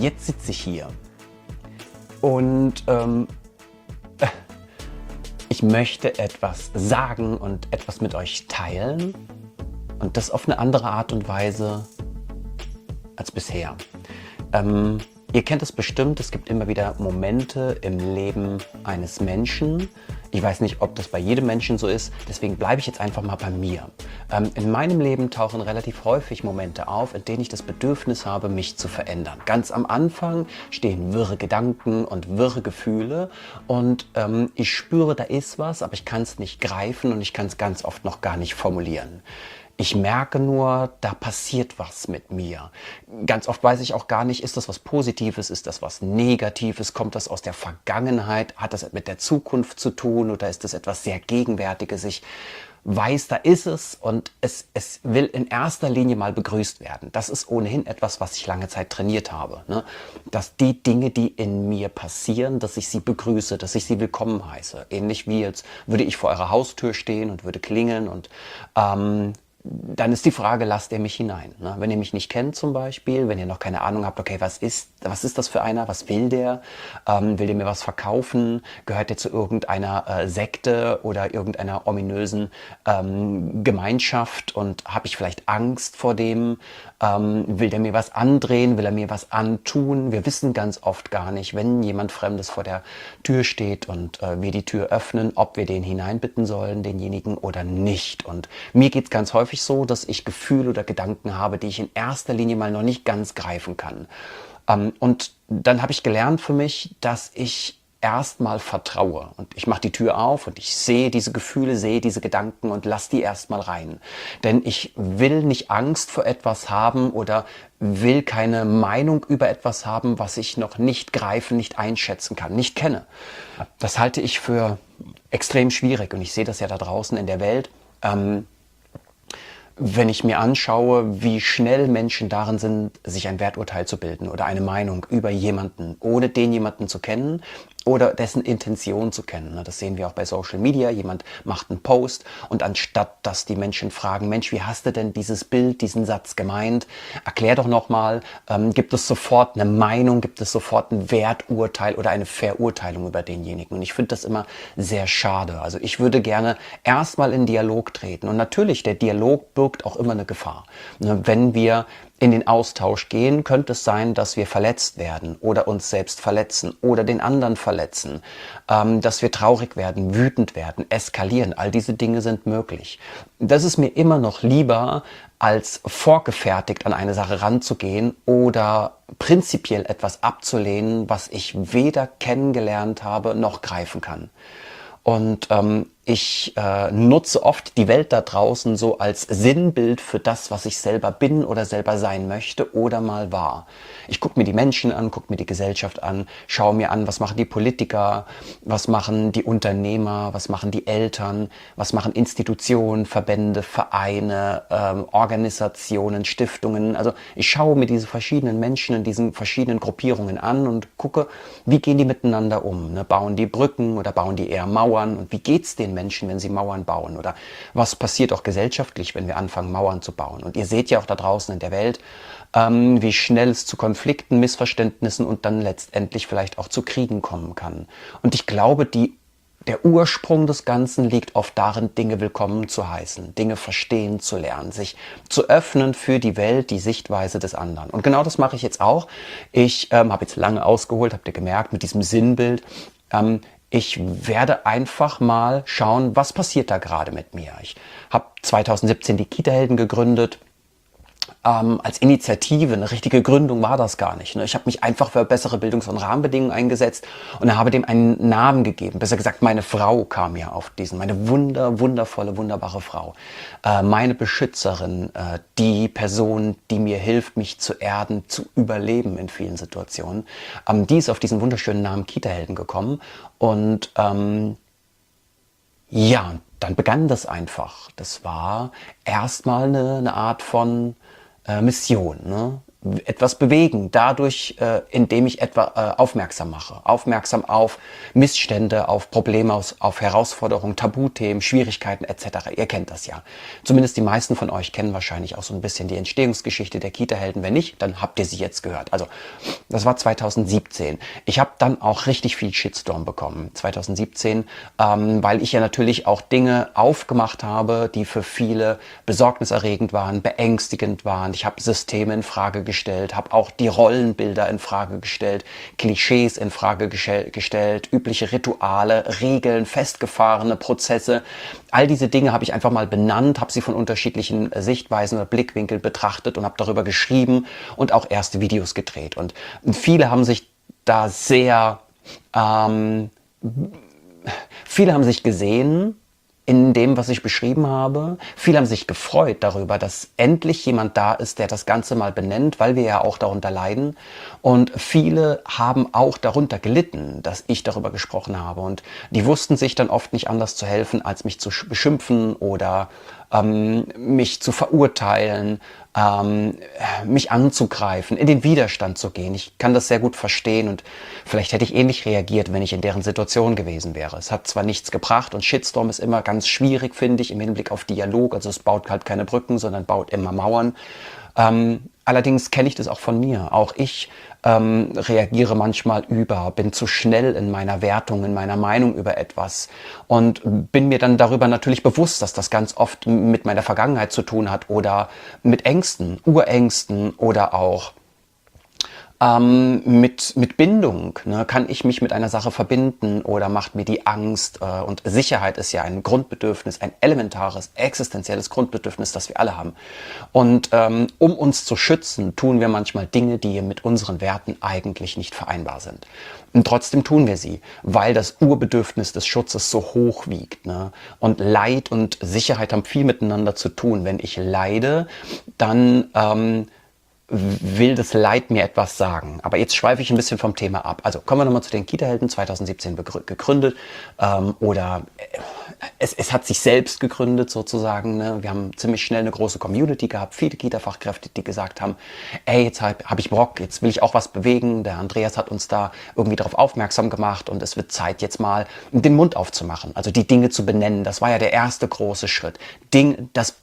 jetzt sitze ich hier und ich möchte etwas sagen und etwas mit euch teilen und das auf eine andere Art und Weise als bisher. Ihr kennt es bestimmt, es gibt immer wieder Momente im Leben eines Menschen. Ich weiß nicht, ob das bei jedem Menschen so ist, deswegen bleibe ich jetzt einfach mal bei mir. In meinem Leben tauchen relativ häufig Momente auf, in denen ich das Bedürfnis habe, mich zu verändern. Ganz am Anfang stehen wirre Gedanken und wirre Gefühle und ich spüre, da ist was, aber ich kann es nicht greifen und ich kann es ganz oft noch gar nicht formulieren. Ich merke nur, da passiert was mit mir. Ganz oft weiß ich auch gar nicht, ist das was Positives, ist das was Negatives, kommt das aus der Vergangenheit, hat das mit der Zukunft zu tun oder ist das etwas sehr Gegenwärtiges? Ich weiß, da ist es und es will in erster Linie mal begrüßt werden. Das ist ohnehin etwas, was ich lange Zeit trainiert habe. Ne? Dass die Dinge, die in mir passieren, dass ich sie begrüße, dass ich sie willkommen heiße. Ähnlich wie jetzt würde ich vor eurer Haustür stehen und würde klingeln und dann ist die Frage, lasst ihr mich hinein? Ne? Wenn ihr mich nicht kennt zum Beispiel, wenn ihr noch keine Ahnung habt, okay, was ist das für einer? Was will der? Will der mir was verkaufen? Gehört der zu irgendeiner Sekte oder irgendeiner ominösen Gemeinschaft? Und habe ich vielleicht Angst vor dem? Will der mir was andrehen? Will er mir was antun? Wir wissen ganz oft gar nicht, wenn jemand Fremdes vor der Tür steht und wir die Tür öffnen, ob wir den hineinbitten sollen, denjenigen oder nicht. Und mir geht's ganz häufig so, dass ich Gefühle oder Gedanken habe, die ich in erster Linie mal noch nicht ganz greifen kann. Und dann habe ich gelernt für mich, dass ich erstmal vertraue. Und ich mache die Tür auf und ich sehe diese Gefühle, sehe diese Gedanken und lasse die erstmal rein. Denn ich will nicht Angst vor etwas haben oder will keine Meinung über etwas haben, was ich noch nicht greifen, nicht einschätzen kann, nicht kenne. Das halte ich für extrem schwierig und ich sehe das ja da draußen in der Welt. Wenn ich mir anschaue, wie schnell Menschen darin sind, sich ein Werturteil zu bilden oder eine Meinung über jemanden, ohne den jemanden zu kennen oder dessen Intention zu kennen. Das sehen wir auch bei Social Media. Jemand macht einen Post und anstatt, dass die Menschen fragen, Mensch, wie hast du denn dieses Bild, diesen Satz gemeint? Erklär doch nochmal, gibt es sofort eine Meinung, gibt es sofort ein Werturteil oder eine Verurteilung über denjenigen? Und ich finde das immer sehr schade. Also ich würde gerne erstmal in Dialog treten. Und natürlich, der Dialog birgt auch immer eine Gefahr. Wenn wir in den Austausch gehen, könnte es sein, dass wir verletzt werden oder uns selbst verletzen oder den anderen verletzen, dass wir traurig werden, wütend werden, eskalieren. All diese Dinge sind möglich. Das ist mir immer noch lieber, als vorgefertigt an eine Sache ranzugehen oder prinzipiell etwas abzulehnen, was ich weder kennengelernt habe noch greifen kann. Und ich nutze oft die Welt da draußen so als Sinnbild für das, was ich selber bin oder selber sein möchte oder mal war. Ich gucke mir die Menschen an, gucke mir die Gesellschaft an, schaue mir an, was machen die Politiker, was machen die Unternehmer, was machen die Eltern, was machen Institutionen, Verbände, Vereine, Organisationen, Stiftungen. Also ich schaue mir diese verschiedenen Menschen in diesen verschiedenen Gruppierungen an und gucke, wie gehen die miteinander um? Ne? Bauen die Brücken oder bauen die eher Mauern? Und wie geht's den Menschen, wenn sie Mauern bauen? Oder was passiert auch gesellschaftlich, wenn wir anfangen, Mauern zu bauen? Und ihr seht ja auch da draußen in der Welt, wie schnell es zu Konflikten, Missverständnissen und dann letztendlich vielleicht auch zu Kriegen kommen kann. Und ich glaube, der Ursprung des Ganzen liegt oft darin, Dinge willkommen zu heißen, Dinge verstehen zu lernen, sich zu öffnen für die Welt, die Sichtweise des anderen. Und genau das mache ich jetzt auch. Ich habe jetzt lange ausgeholt, habt ihr gemerkt, mit diesem Sinnbild. Ich werde einfach mal schauen, was passiert da gerade mit mir. Ich habe 2017 die Kita-Helden gegründet. Als Initiative, eine richtige Gründung war das gar nicht. Ne? Ich habe mich einfach für bessere Bildungs- und Rahmenbedingungen eingesetzt und habe dem einen Namen gegeben. Besser gesagt, meine Frau kam ja auf diesen, meine wundervolle, wunderbare Frau. Meine Beschützerin, die Person, die mir hilft, mich zu erden, zu überleben in vielen Situationen. Die ist auf diesen wunderschönen Namen Kita-Helden gekommen und ja, dann begann das einfach. Das war erstmal eine Art von Mission. Ne? etwas bewegen, dadurch, indem ich etwa aufmerksam mache. Aufmerksam auf Missstände, auf Probleme, auf Herausforderungen, Tabuthemen, Schwierigkeiten etc. Ihr kennt das ja. Zumindest die meisten von euch kennen wahrscheinlich auch so ein bisschen die Entstehungsgeschichte der Kita-Helden. Wenn nicht, dann habt ihr sie jetzt gehört. Also, das war 2017. Ich habe dann auch richtig viel Shitstorm bekommen, 2017, weil ich ja natürlich auch Dinge aufgemacht habe, die für viele besorgniserregend waren, beängstigend waren. Ich habe Systeme in Frage gestellt, habe auch die Rollenbilder in Frage gestellt, Klischees in Frage gestellt, übliche Rituale, Regeln, festgefahrene Prozesse. All diese Dinge habe ich einfach mal benannt, habe sie von unterschiedlichen Sichtweisen oder Blickwinkeln betrachtet und habe darüber geschrieben und auch erste Videos gedreht. Und viele haben sich da viele haben sich gesehen in dem, was ich beschrieben habe. Viele haben sich gefreut darüber, dass endlich jemand da ist, der das Ganze mal benennt, weil wir ja auch darunter leiden. Und viele haben auch darunter gelitten, dass ich darüber gesprochen habe. Und die wussten sich dann oft nicht anders zu helfen, als mich zu beschimpfen oder mich zu verurteilen, mich anzugreifen, in den Widerstand zu gehen. Ich kann das sehr gut verstehen und vielleicht hätte ich ähnlich reagiert, wenn ich in deren Situation gewesen wäre. Es hat zwar nichts gebracht und Shitstorm ist immer ganz schwierig, finde ich, im Hinblick auf Dialog. Also es baut halt keine Brücken, sondern baut immer Mauern. Allerdings kenne ich das auch von mir. Auch ich reagiere manchmal bin zu schnell in meiner Wertung, in meiner Meinung über etwas und bin mir dann darüber natürlich bewusst, dass das ganz oft mit meiner Vergangenheit zu tun hat oder mit Ängsten, Urängsten oder auch mit Bindung, ne? Kann ich mich mit einer Sache verbinden oder macht mir die Angst? Und Sicherheit ist ja ein Grundbedürfnis, ein elementares, existenzielles Grundbedürfnis, das wir alle haben. Und um uns zu schützen, tun wir manchmal Dinge, die mit unseren Werten eigentlich nicht vereinbar sind. Und trotzdem tun wir sie, weil das Urbedürfnis des Schutzes so hoch wiegt, ne? Und Leid und Sicherheit haben viel miteinander zu tun. Wenn ich leide, dann will das Leid mir etwas sagen. Aber jetzt schweife ich ein bisschen vom Thema ab. Also kommen wir nochmal zu den Kita-Helden, 2017 gegründet. Es hat sich selbst gegründet sozusagen. Ne? Wir haben ziemlich schnell eine große Community gehabt, viele Kita-Fachkräfte, die gesagt haben, ey, jetzt hab ich Bock, jetzt will ich auch was bewegen. Der Andreas hat uns da irgendwie darauf aufmerksam gemacht und es wird Zeit, jetzt mal den Mund aufzumachen, also die Dinge zu benennen. Das war ja der erste große Schritt. Das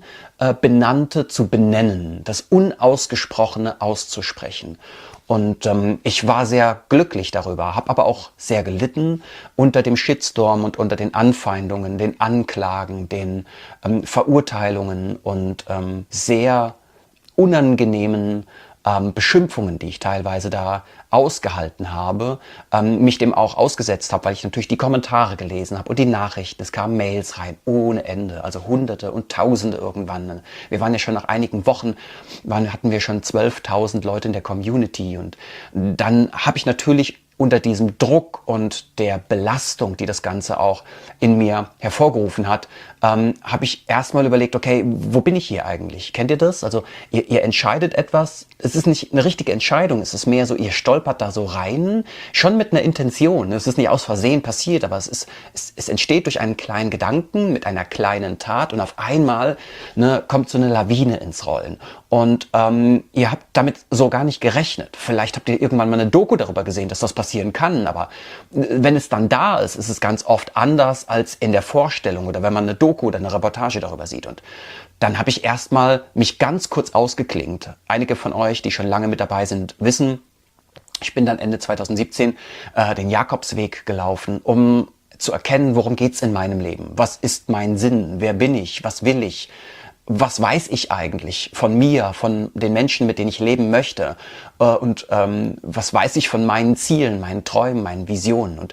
Unbenannte zu benennen, das Unausgesprochene auszusprechen. Und ich war sehr glücklich darüber, habe aber auch sehr gelitten unter dem Shitstorm und unter den Anfeindungen, den Anklagen, den Verurteilungen und sehr unangenehmen Beschimpfungen, die ich teilweise da ausgehalten habe, mich dem auch ausgesetzt habe, weil ich natürlich die Kommentare gelesen habe und die Nachrichten. Es kamen Mails rein ohne Ende, also Hunderte und Tausende irgendwann. Wir waren ja schon nach einigen Wochen, hatten wir schon 12.000 Leute in der Community und dann habe ich natürlich unter diesem Druck und der Belastung, die das Ganze auch in mir hervorgerufen hat, habe ich erstmal überlegt, okay, wo bin ich hier eigentlich? Kennt ihr das? Also ihr entscheidet etwas, es ist nicht eine richtige Entscheidung, es ist mehr so, ihr stolpert da so rein, schon mit einer Intention. Es ist nicht aus Versehen passiert, aber es entsteht durch einen kleinen Gedanken mit einer kleinen Tat und auf einmal kommt so eine Lawine ins Rollen. Und ihr habt damit so gar nicht gerechnet. Vielleicht habt ihr irgendwann mal eine Doku darüber gesehen, dass das passieren kann, aber wenn es dann da ist, ist es ganz oft anders als in der Vorstellung oder wenn man eine Doku oder eine Reportage darüber sieht. Und dann habe ich erstmal mich ganz kurz ausgeklingt. Einige von euch, die schon lange mit dabei sind, wissen, ich bin dann Ende 2017 den Jakobsweg gelaufen, um zu erkennen, worum geht's in meinem Leben? Was ist mein Sinn? Wer bin ich? Was will ich? Was weiß ich eigentlich von mir, von den Menschen, mit denen ich leben möchte? Und was weiß ich von meinen Zielen, meinen Träumen, meinen Visionen? Und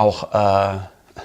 auch,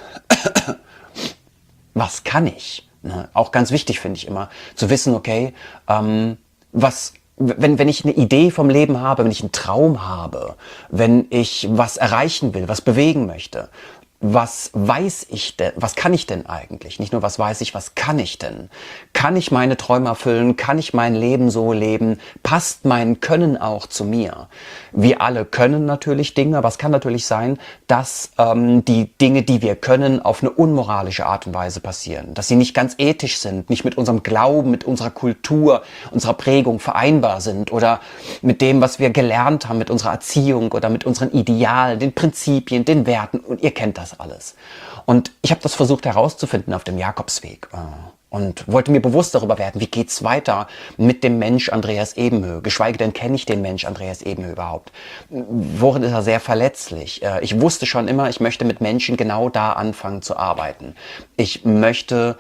was kann ich? Ne? Auch ganz wichtig finde ich immer, zu wissen, okay, wenn ich eine Idee vom Leben habe, wenn ich einen Traum habe, wenn ich was erreichen will, was bewegen möchte, was weiß ich denn, was kann ich denn eigentlich? Nicht nur, was weiß ich, was kann ich denn? Kann ich meine Träume erfüllen? Kann ich mein Leben so leben? Passt mein Können auch zu mir? Wir alle können natürlich Dinge, aber es kann natürlich sein, dass die Dinge, die wir können, auf eine unmoralische Art und Weise passieren. Dass sie nicht ganz ethisch sind, nicht mit unserem Glauben, mit unserer Kultur, unserer Prägung vereinbar sind oder mit dem, was wir gelernt haben, mit unserer Erziehung oder mit unseren Idealen, den Prinzipien, den Werten. Und ihr kennt das alles. Und ich habe das versucht herauszufinden auf dem Jakobsweg und wollte mir bewusst darüber werden, wie geht's weiter mit dem Mensch Andreas Ebenhö, geschweige denn kenne ich den Mensch Andreas Ebenhö überhaupt. Worin ist er sehr verletzlich? Ich wusste schon immer, ich möchte mit Menschen genau da anfangen zu arbeiten. Ich möchte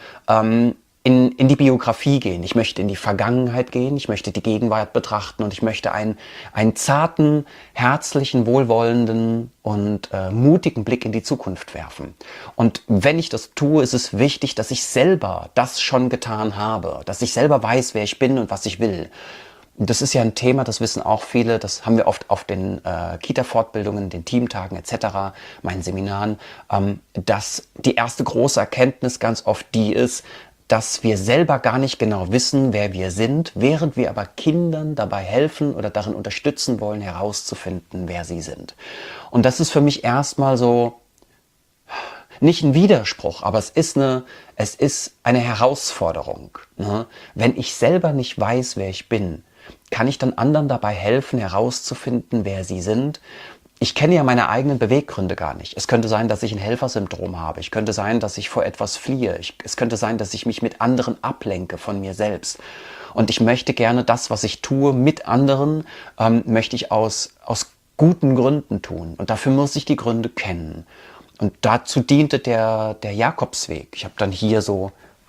in die Biografie gehen, ich möchte in die Vergangenheit gehen, ich möchte die Gegenwart betrachten und ich möchte einen zarten, herzlichen, wohlwollenden und mutigen Blick in die Zukunft werfen. Und wenn ich das tue, ist es wichtig, dass ich selber das schon getan habe, dass ich selber weiß, wer ich bin und was ich will. Und das ist ja ein Thema, das wissen auch viele, das haben wir oft auf den Kita-Fortbildungen, den Teamtagen etc., meinen Seminaren, dass die erste große Erkenntnis ganz oft die ist, dass wir selber gar nicht genau wissen, wer wir sind, während wir aber Kindern dabei helfen oder darin unterstützen wollen, herauszufinden, wer sie sind. Und das ist für mich erstmal so, nicht ein Widerspruch, aber es ist eine Herausforderung. Ne? Wenn ich selber nicht weiß, wer ich bin, kann ich dann anderen dabei helfen, herauszufinden, wer sie sind? Ich kenne ja meine eigenen Beweggründe gar nicht. Es könnte sein, dass ich ein Helfersyndrom habe. Es könnte sein, dass ich vor etwas fliehe. Es könnte sein, dass ich mich mit anderen ablenke von mir selbst. Und ich möchte gerne das, was ich tue mit anderen, möchte ich aus guten Gründen tun. Und dafür muss ich die Gründe kennen. Und dazu diente der Jakobsweg. Ich habe dann hier so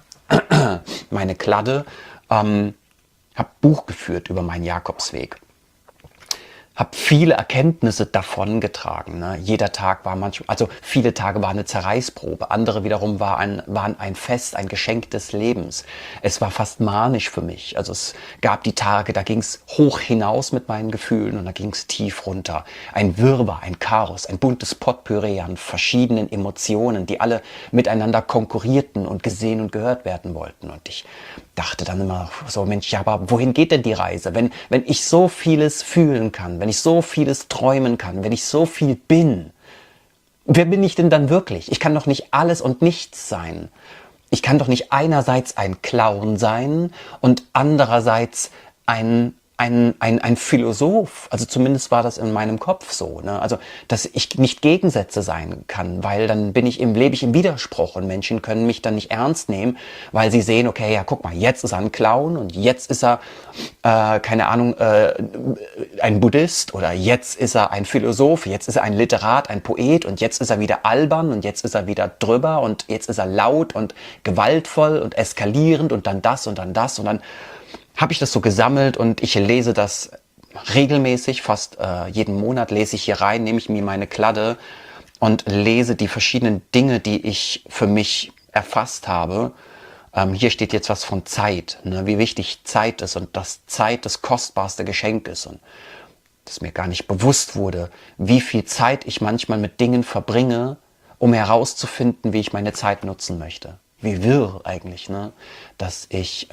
meine Kladde, habe Buch geführt über meinen Jakobsweg. Habe viele Erkenntnisse davon getragen. Ne? Jeder Tag war manchmal, also viele Tage waren eine Zerreißprobe, andere wiederum waren ein Fest, ein Geschenk des Lebens. Es war fast manisch für mich. Also es gab die Tage, da ging es hoch hinaus mit meinen Gefühlen und da ging es tief runter. Ein Wirrwarr, ein Chaos, ein buntes Potpourri an verschiedenen Emotionen, die alle miteinander konkurrierten und gesehen und gehört werden wollten. Und ich dachte dann immer so, Mensch, ja, aber wohin geht denn die Reise? Wenn ich so vieles fühlen kann, wenn ich so vieles träumen kann, wenn ich so viel bin, wer bin ich denn dann wirklich? Ich kann doch nicht alles und nichts sein. Ich kann doch nicht einerseits ein Clown sein und andererseits ein Philosoph. Also zumindest war das in meinem Kopf so. Ne? Also, dass ich nicht Gegensätze sein kann, weil dann lebe ich im Widerspruch und Menschen können mich dann nicht ernst nehmen, weil sie sehen, okay, ja, guck mal, jetzt ist er ein Clown und jetzt ist er, keine Ahnung, ein Buddhist oder jetzt ist er ein Philosoph, jetzt ist er ein Literat, ein Poet und jetzt ist er wieder albern und jetzt ist er wieder drüber und jetzt ist er laut und gewaltvoll und eskalierend und dann das und dann das und dann habe ich das so gesammelt und ich lese das regelmäßig, fast jeden Monat lese ich hier rein, nehme ich mir meine Kladde und lese die verschiedenen Dinge, die ich für mich erfasst habe. Hier steht jetzt was von Zeit, ne, wie wichtig Zeit ist und dass Zeit das kostbarste Geschenk ist und dass mir gar nicht bewusst wurde, wie viel Zeit ich manchmal mit Dingen verbringe, um herauszufinden, wie ich meine Zeit nutzen möchte. Wie wirr eigentlich, ne? Dass ich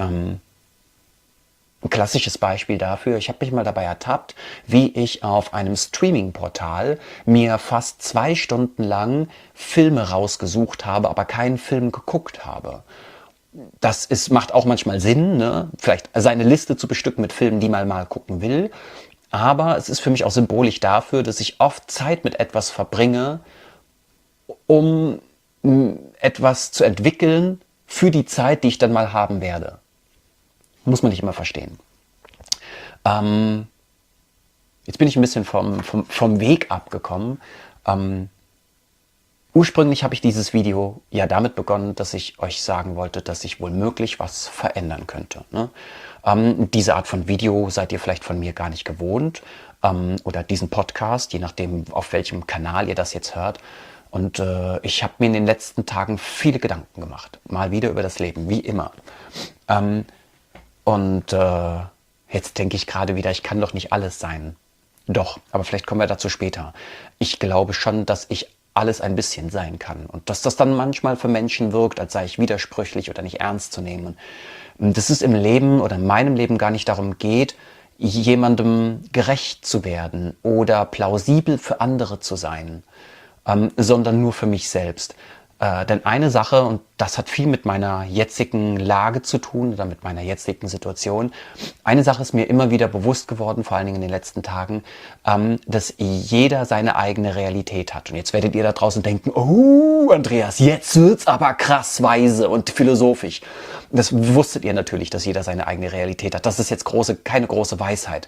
ein klassisches Beispiel dafür, ich habe mich mal dabei ertappt, wie ich auf einem Streaming-Portal mir fast 2 Stunden lang Filme rausgesucht habe, aber keinen Film geguckt habe. Macht auch manchmal Sinn, ne? Vielleicht seine Liste zu bestücken mit Filmen, die man mal gucken will. Aber es ist für mich auch symbolisch dafür, dass ich oft Zeit mit etwas verbringe, um etwas zu entwickeln für die Zeit, die ich dann mal haben werde. Muss man nicht immer verstehen. Jetzt bin ich ein bisschen vom Weg abgekommen. Ursprünglich habe ich dieses Video ja damit begonnen, dass ich euch sagen wollte, dass ich wohl möglich was verändern könnte. Ne? Diese Art von Video seid ihr vielleicht von mir gar nicht gewohnt. Oder diesen Podcast, je nachdem, auf welchem Kanal ihr das jetzt hört. Und ich habe mir in den letzten Tagen viele Gedanken gemacht. Mal wieder über das Leben, wie immer. Und jetzt denke ich gerade wieder, ich kann doch nicht alles sein. Doch, aber vielleicht kommen wir dazu später. Ich glaube schon, dass ich alles ein bisschen sein kann. Und dass das dann manchmal für Menschen wirkt, als sei ich widersprüchlich oder nicht ernst zu nehmen. Und dass es im Leben oder in meinem Leben gar nicht darum geht, jemandem gerecht zu werden oder plausibel für andere zu sein, sondern nur für mich selbst. Denn eine Sache, und das hat viel mit meiner jetzigen Lage zu tun oder mit meiner jetzigen Situation, eine Sache ist mir immer wieder bewusst geworden, vor allen Dingen in den letzten Tagen, dass jeder seine eigene Realität hat. Und jetzt werdet ihr da draußen denken, oh Andreas, jetzt wird's aber krass weise und philosophisch. Das wusstet ihr natürlich, dass jeder seine eigene Realität hat. Das ist jetzt keine große Weisheit.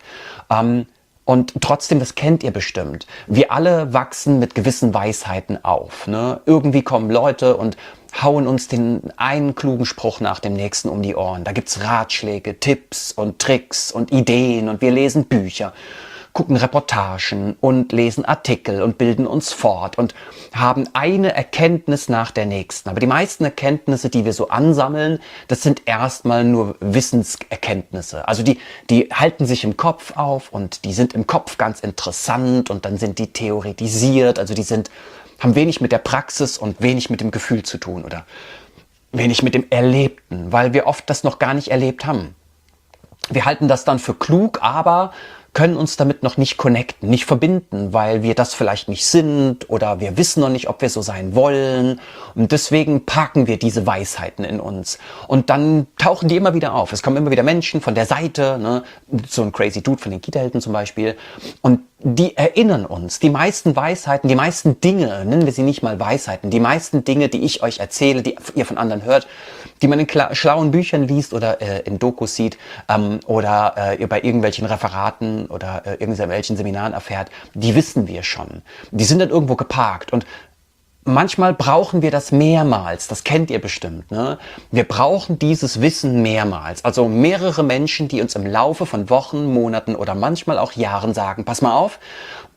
Und trotzdem, das kennt ihr bestimmt. Wir alle wachsen mit gewissen Weisheiten auf. Ne? Irgendwie kommen Leute und hauen uns den einen klugen Spruch nach dem nächsten um die Ohren. Da gibt's Ratschläge, Tipps und Tricks und Ideen und wir lesen Bücher, gucken Reportagen und lesen Artikel und bilden uns fort und haben eine Erkenntnis nach der nächsten. Aber die meisten Erkenntnisse, die wir so ansammeln, das sind erstmal nur Wissenserkenntnisse. Also die halten sich im Kopf auf und die sind im Kopf ganz interessant und dann sind die theoretisiert. Also haben wenig mit der Praxis und wenig mit dem Gefühl zu tun oder wenig mit dem Erlebten, weil wir oft das noch gar nicht erlebt haben. Wir halten das dann für klug, aber können uns damit noch nicht connecten, nicht verbinden, weil wir das vielleicht nicht sind oder wir wissen noch nicht, ob wir so sein wollen. Und deswegen parken wir diese Weisheiten in uns. Und dann tauchen die immer wieder auf. Es kommen immer wieder Menschen von der Seite, ne? So ein Crazy Dude von den Kita-Helden zum Beispiel. Und die erinnern uns, die meisten Weisheiten, die meisten Dinge, nennen wir sie nicht mal Weisheiten, die meisten Dinge, die ich euch erzähle, die ihr von anderen hört, die man in schlauen Büchern liest oder in Dokus sieht oder bei irgendwelchen Referaten oder irgendwelchen Seminaren erfährt, die wissen wir schon. Die sind dann irgendwo geparkt und manchmal brauchen wir das mehrmals, das kennt ihr bestimmt. Ne? Wir brauchen dieses Wissen mehrmals. Also mehrere Menschen, die uns im Laufe von Wochen, Monaten oder manchmal auch Jahren sagen, pass mal auf,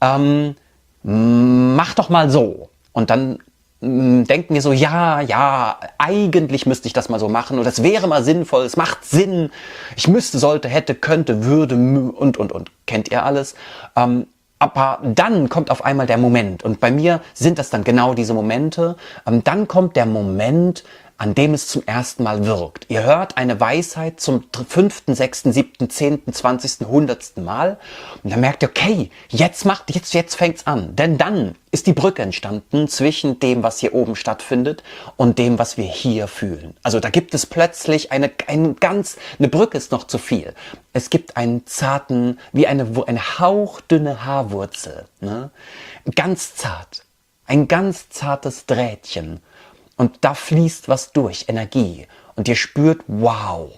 mach doch mal so. Und dann denken wir so, ja, eigentlich müsste ich das mal so machen oder es wäre mal sinnvoll, es macht Sinn, ich müsste, sollte, hätte, könnte, würde und. Kennt ihr alles? Aber dann kommt auf einmal der Moment und bei mir sind das dann genau diese Momente. Dann kommt der Moment, an dem es zum ersten Mal wirkt. Ihr hört eine Weisheit zum 5., 6., 7., 10., 20., 100. Mal und dann merkt ihr, okay, jetzt fängt's an. Denn dann ist die Brücke entstanden zwischen dem, was hier oben stattfindet und dem, was wir hier fühlen. Also da gibt es plötzlich eine Brücke ist noch zu viel. Es gibt einen zarten, wie eine hauchdünne Haarwurzel, ne? Ganz zart. Ein ganz zartes Drähtchen. Und da fließt was durch, Energie. Und ihr spürt, wow,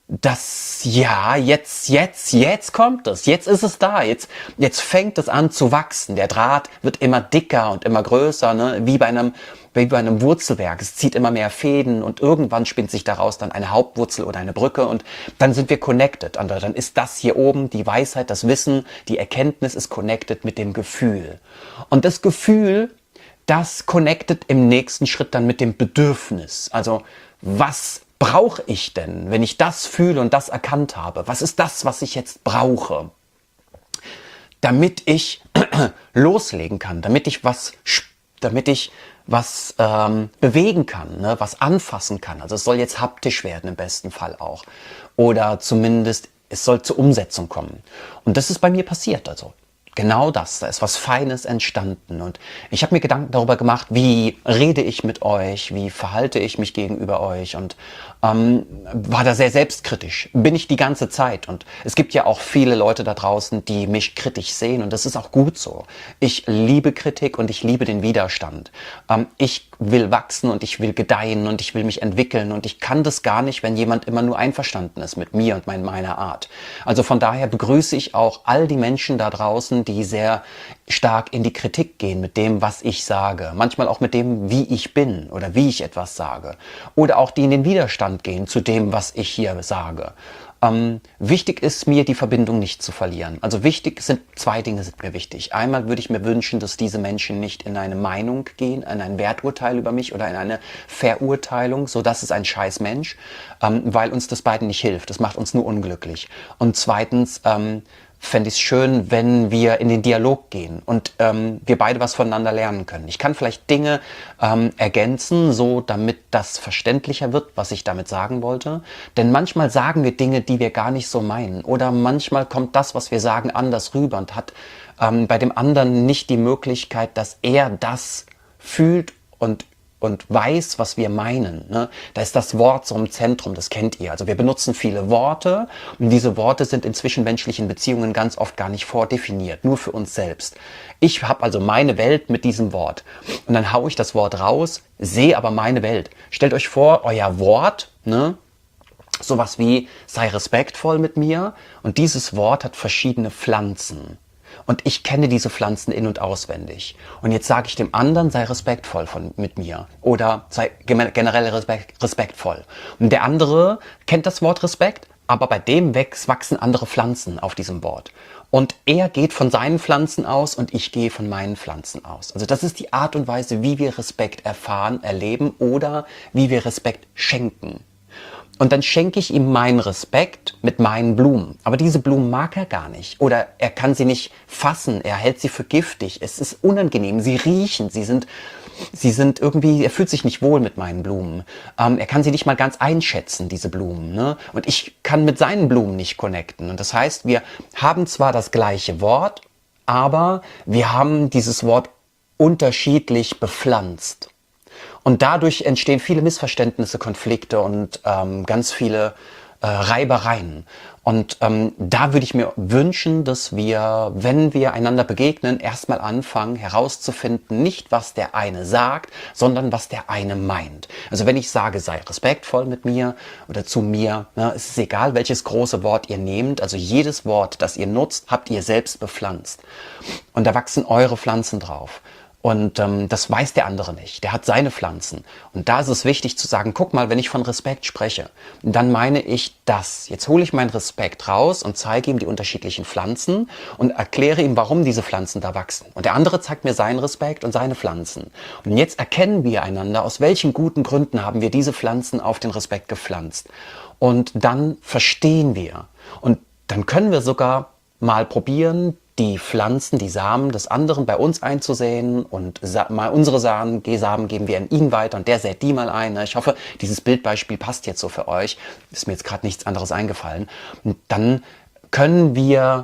jetzt kommt es, jetzt ist es da, jetzt fängt es an zu wachsen. Der Draht wird immer dicker und immer größer, ne? Wie bei einem Wurzelwerk. Es zieht immer mehr Fäden und irgendwann spinnt sich daraus dann eine Hauptwurzel oder eine Brücke und dann sind wir connected. Und dann ist das hier oben, die Weisheit, das Wissen, die Erkenntnis ist connected mit dem Gefühl. Und das Gefühl, das connectet im nächsten Schritt dann mit dem Bedürfnis. Also, was brauche ich denn, wenn ich das fühle und das erkannt habe? Was ist das, was ich jetzt brauche? Damit ich loslegen kann, damit ich was bewegen kann, ne? Was anfassen kann. Also es soll jetzt haptisch werden im besten Fall auch. Oder zumindest es soll zur Umsetzung kommen. Und das ist bei mir passiert. Also genau das, da ist was Feines entstanden und ich habe mir Gedanken darüber gemacht, wie rede ich mit euch, wie verhalte ich mich gegenüber euch und war da sehr selbstkritisch, bin ich die ganze Zeit und es gibt ja auch viele Leute da draußen, die mich kritisch sehen und das ist auch gut so. Ich liebe Kritik und ich liebe den Widerstand. Ich will wachsen und ich will gedeihen und ich will mich entwickeln und ich kann das gar nicht, wenn jemand immer nur einverstanden ist mit mir und meiner Art. Also von daher begrüße ich auch all die Menschen da draußen, die sehr stark in die Kritik gehen mit dem, was ich sage. Manchmal auch mit dem, wie ich bin oder wie ich etwas sage. Oder auch die in den Widerstand gehen zu dem, was ich hier sage. Wichtig ist mir, die Verbindung nicht zu verlieren. Also zwei Dinge sind mir wichtig. Einmal würde ich mir wünschen, dass diese Menschen nicht in eine Meinung gehen, in ein Werturteil über mich oder in eine Verurteilung, so das ist ein scheiß Mensch, weil uns das beiden nicht hilft. Das macht uns nur unglücklich. Und zweitens fände ich es schön, wenn wir in den Dialog gehen und wir beide was voneinander lernen können. Ich kann vielleicht Dinge ergänzen, so damit das verständlicher wird, was ich damit sagen wollte. Denn manchmal sagen wir Dinge, die wir gar nicht so meinen. Oder manchmal kommt das, was wir sagen, anders rüber und hat bei dem anderen nicht die Möglichkeit, dass er das fühlt und weiß, was wir meinen. Ne? Da ist das Wort so im Zentrum, das kennt ihr. Also wir benutzen viele Worte und diese Worte sind in zwischenmenschlichen Beziehungen ganz oft gar nicht vordefiniert, nur für uns selbst. Ich habe also meine Welt mit diesem Wort und dann haue ich das Wort raus, sehe aber meine Welt. Stellt euch vor, euer Wort, ne? Sowas wie sei respektvoll mit mir und dieses Wort hat verschiedene Pflanzen. Und ich kenne diese Pflanzen in- und auswendig. Und jetzt sage ich dem anderen, sei respektvoll mit mir. Oder sei generell respektvoll. Und der andere kennt das Wort Respekt, aber bei dem wachsen andere Pflanzen auf diesem Wort. Und er geht von seinen Pflanzen aus und ich gehe von meinen Pflanzen aus. Also das ist die Art und Weise, wie wir Respekt erfahren, erleben oder wie wir Respekt schenken. Und dann schenke ich ihm meinen Respekt mit meinen Blumen. Aber diese Blumen mag er gar nicht. Oder er kann sie nicht fassen. Er hält sie für giftig. Es ist unangenehm. Sie riechen. Sie sind irgendwie, er fühlt sich nicht wohl mit meinen Blumen. Er kann sie nicht mal ganz einschätzen, diese Blumen. Ne? Und ich kann mit seinen Blumen nicht connecten. Und das heißt, wir haben zwar das gleiche Wort, aber wir haben dieses Wort unterschiedlich bepflanzt. Und dadurch entstehen viele Missverständnisse, Konflikte und ganz viele Reibereien. Und da würde ich mir wünschen, dass wir, wenn wir einander begegnen, erstmal anfangen herauszufinden, nicht was der eine sagt, sondern was der eine meint. Also wenn ich sage, sei respektvoll mit mir oder zu mir, ne, es ist egal, welches große Wort ihr nehmt, also jedes Wort, das ihr nutzt, habt ihr selbst bepflanzt. Und da wachsen eure Pflanzen drauf. Und das weiß der andere nicht. Der hat seine Pflanzen. Und da ist es wichtig zu sagen, guck mal, wenn ich von Respekt spreche, dann meine ich das. Jetzt hole ich meinen Respekt raus und zeige ihm die unterschiedlichen Pflanzen und erkläre ihm, warum diese Pflanzen da wachsen. Und der andere zeigt mir seinen Respekt und seine Pflanzen. Und jetzt erkennen wir einander, aus welchen guten Gründen haben wir diese Pflanzen auf den Respekt gepflanzt. Und dann verstehen wir. Und dann können wir sogar mal probieren, die Pflanzen, die Samen des anderen bei uns einzusehen und mal unsere Samen geben wir an ihn weiter und der sät die mal ein. Ich hoffe, dieses Bildbeispiel passt jetzt so für euch. Ist mir jetzt gerade nichts anderes eingefallen. Und dann können wir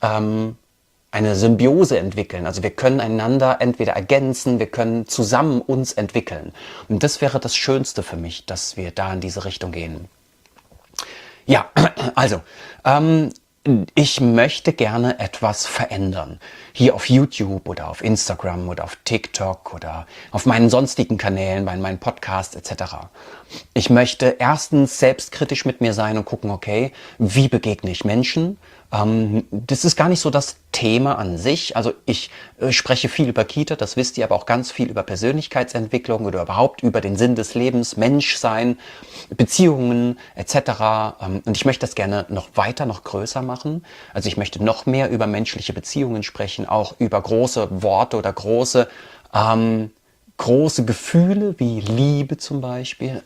eine Symbiose entwickeln. Also wir können einander entweder ergänzen, wir können zusammen uns entwickeln. Und das wäre das Schönste für mich, dass wir da in diese Richtung gehen. Ja, also, ich möchte gerne etwas verändern. Hier auf YouTube oder auf Instagram oder auf TikTok oder auf meinen sonstigen Kanälen, bei meinen Podcasts etc. Ich möchte erstens selbstkritisch mit mir sein und gucken, okay, wie begegne ich Menschen? Das ist gar nicht so das Thema an sich. Also ich spreche viel über Kita, das wisst ihr, aber auch ganz viel über Persönlichkeitsentwicklung oder überhaupt über den Sinn des Lebens, Menschsein, Beziehungen etc. Und ich möchte das gerne noch weiter, noch größer machen. Also ich möchte noch mehr über menschliche Beziehungen sprechen, auch über große Worte oder große Gefühle wie Liebe zum Beispiel.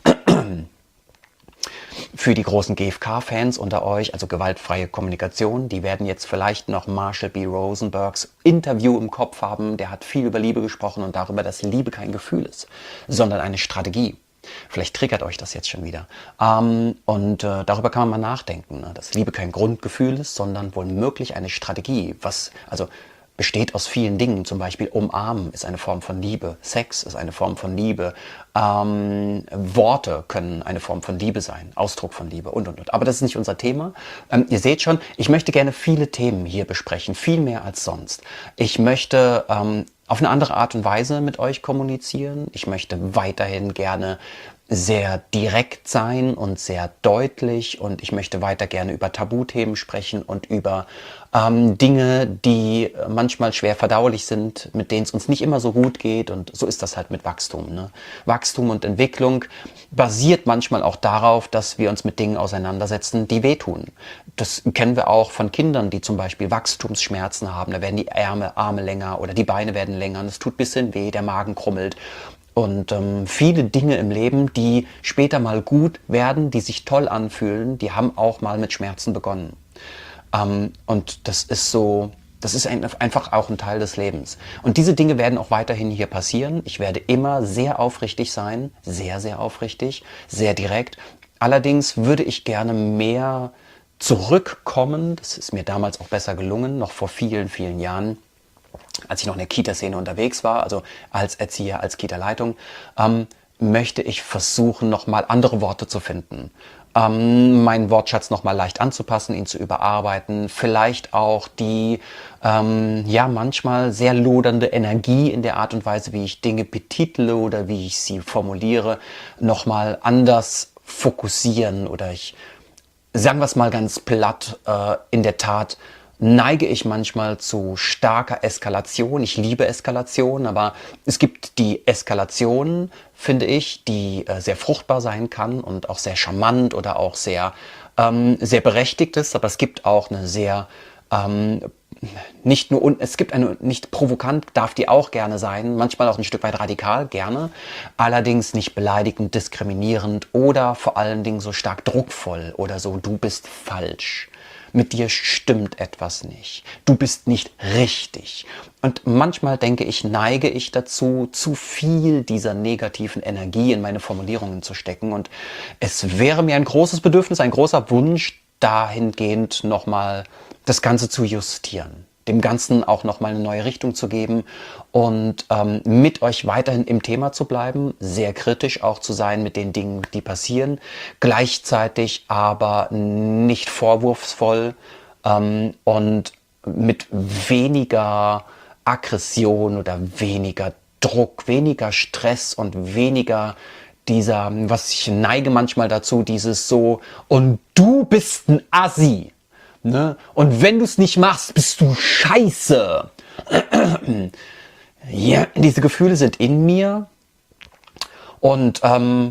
Für die großen GfK-Fans unter euch, also gewaltfreie Kommunikation, die werden jetzt vielleicht noch Marshall B. Rosenbergs Interview im Kopf haben. Der hat viel über Liebe gesprochen und darüber, dass Liebe kein Gefühl ist, sondern eine Strategie. Vielleicht triggert euch das jetzt schon wieder. Darüber kann man mal nachdenken, ne? Dass Liebe kein Grundgefühl ist, sondern womöglich eine Strategie. Also besteht aus vielen Dingen, zum Beispiel umarmen ist eine Form von Liebe, Sex ist eine Form von Liebe, Worte können eine Form von Liebe sein, Ausdruck von Liebe und. Aber das ist nicht unser Thema. Ihr seht schon, ich möchte gerne viele Themen hier besprechen, viel mehr als sonst. Ich möchte auf eine andere Art und Weise mit euch kommunizieren. Ich möchte weiterhin gerne sehr direkt sein und sehr deutlich und ich möchte weiter gerne über Tabuthemen sprechen und über Dinge, die manchmal schwer verdaulich sind, mit denen es uns nicht immer so gut geht und so ist das halt mit Wachstum. Ne? Wachstum und Entwicklung basiert manchmal auch darauf, dass wir uns mit Dingen auseinandersetzen, die wehtun. Das kennen wir auch von Kindern, die zum Beispiel Wachstumsschmerzen haben. Da werden die Arme länger oder die Beine werden länger und es tut ein bisschen weh, der Magen krummelt. Und viele Dinge im Leben, die später mal gut werden, die sich toll anfühlen, die haben auch mal mit Schmerzen begonnen. Und das ist so, das ist einfach auch ein Teil des Lebens. Und diese Dinge werden auch weiterhin hier passieren. Ich werde immer sehr aufrichtig sein, sehr, sehr aufrichtig, sehr direkt. Allerdings würde ich gerne mehr zurückkommen. Das ist mir damals auch besser gelungen, noch vor vielen, vielen Jahren, als ich noch in der Kita-Szene unterwegs war, also als Erzieher, als Kita-Leitung, möchte ich versuchen, nochmal andere Worte zu finden. Meinen Wortschatz nochmal leicht anzupassen, ihn zu überarbeiten, vielleicht auch die ja manchmal sehr lodernde Energie in der Art und Weise, wie ich Dinge betitle oder wie ich sie formuliere, nochmal anders fokussieren oder sagen wir es mal ganz platt, in der Tat neige ich manchmal zu starker Eskalation. Ich liebe Eskalation, aber es gibt die Eskalation, finde ich, die sehr fruchtbar sein kann und auch sehr charmant oder auch sehr berechtigt ist. Aber es gibt auch eine sehr nicht nur, es gibt eine, nicht provokant, darf die auch gerne sein, manchmal auch ein Stück weit radikal, gerne, allerdings nicht beleidigend, diskriminierend oder vor allen Dingen so stark druckvoll oder so, du bist falsch. Mit dir stimmt etwas nicht. Du bist nicht richtig. Und manchmal denke ich, neige ich dazu, zu viel dieser negativen Energie in meine Formulierungen zu stecken. Und es wäre mir ein großes Bedürfnis, ein großer Wunsch, dahingehend nochmal das Ganze zu justieren, dem Ganzen auch nochmal eine neue Richtung zu geben und mit euch weiterhin im Thema zu bleiben, sehr kritisch auch zu sein mit den Dingen, die passieren, gleichzeitig aber nicht vorwurfsvoll und mit weniger Aggression oder weniger Druck, weniger Stress und weniger dieser, was ich neige manchmal dazu, dieses so, und du bist ein Assi. Ne? Und wenn du es nicht machst, bist du scheiße. Ja, diese Gefühle sind in mir und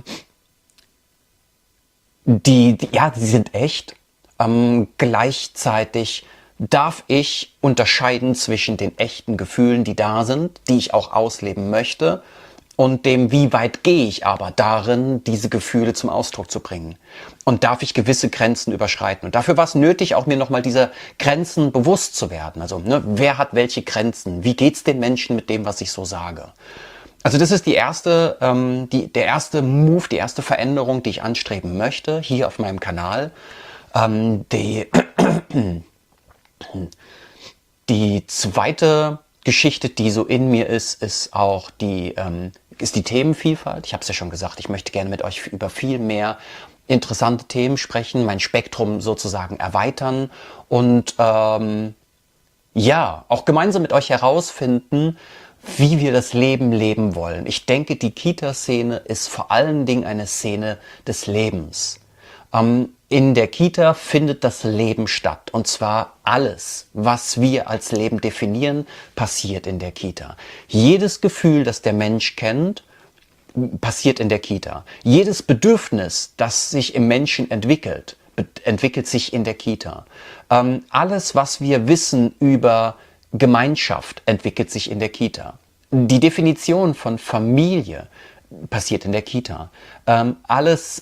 ja, sie sind echt. Gleichzeitig darf ich unterscheiden zwischen den echten Gefühlen, die da sind, die ich auch ausleben möchte, und dem, wie weit gehe ich aber darin, diese Gefühle zum Ausdruck zu bringen. Und darf ich gewisse Grenzen überschreiten. Und dafür war es nötig, auch mir nochmal diese Grenzen bewusst zu werden. Also, ne, wer hat welche Grenzen? Wie geht's den Menschen mit dem, was ich so sage? Also das ist der erste Move, die erste Veränderung, die ich anstreben möchte, hier auf meinem Kanal. Die zweite Geschichte, die so in mir ist auch ist die Themenvielfalt. Ich habe es ja schon gesagt, ich möchte gerne mit euch über viel mehr interessante Themen sprechen, mein Spektrum sozusagen erweitern und ja, auch gemeinsam mit euch herausfinden, wie wir das Leben leben wollen. Ich denke, die Kita-Szene ist vor allen Dingen eine Szene des Lebens. In der Kita findet das Leben statt. Und zwar alles, was wir als Leben definieren, passiert in der Kita. Jedes Gefühl, das der Mensch kennt, passiert in der Kita. Jedes Bedürfnis, das sich im Menschen entwickelt, entwickelt sich in der Kita. Alles, was wir wissen über Gemeinschaft, entwickelt sich in der Kita. Die Definition von Familie passiert in der Kita. Alles,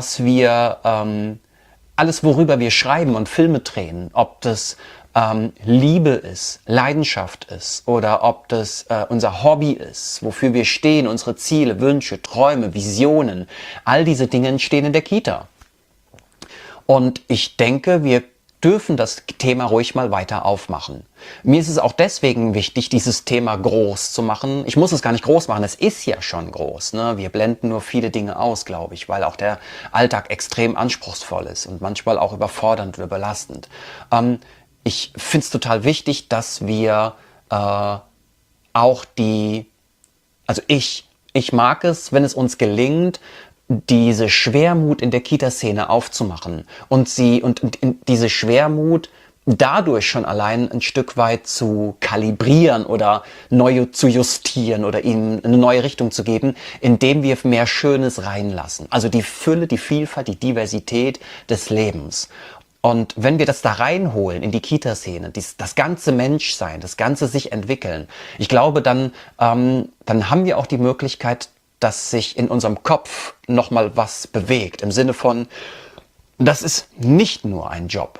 alles, worüber wir schreiben und Filme drehen, ob das Liebe ist, Leidenschaft ist oder ob das unser Hobby ist, wofür wir stehen, unsere Ziele, Wünsche, Träume, Visionen, all diese Dinge entstehen in der Kita. Und ich denke, wir dürfen das Thema ruhig mal weiter aufmachen. Mir ist es auch deswegen wichtig, dieses Thema groß zu machen. Ich muss es gar nicht groß machen, es ist ja schon groß. Ne? Wir blenden nur viele Dinge aus, glaube ich, weil auch der Alltag extrem anspruchsvoll ist und manchmal auch überfordernd oder belastend. Ich finde es total wichtig, dass wir auch also ich mag es, wenn es uns gelingt, diese Schwermut in der Kita-Szene aufzumachen und diese Schwermut dadurch schon allein ein Stück weit zu kalibrieren oder neu zu justieren oder ihm eine neue Richtung zu geben, indem wir mehr Schönes reinlassen. Also die Fülle, die Vielfalt, die Diversität des Lebens. Und wenn wir das da reinholen in die Kita-Szene, das ganze Menschsein, das ganze sich entwickeln, ich glaube, dann haben wir auch die Möglichkeit, dass sich in unserem Kopf nochmal was bewegt. Im Sinne von, das ist nicht nur ein Job.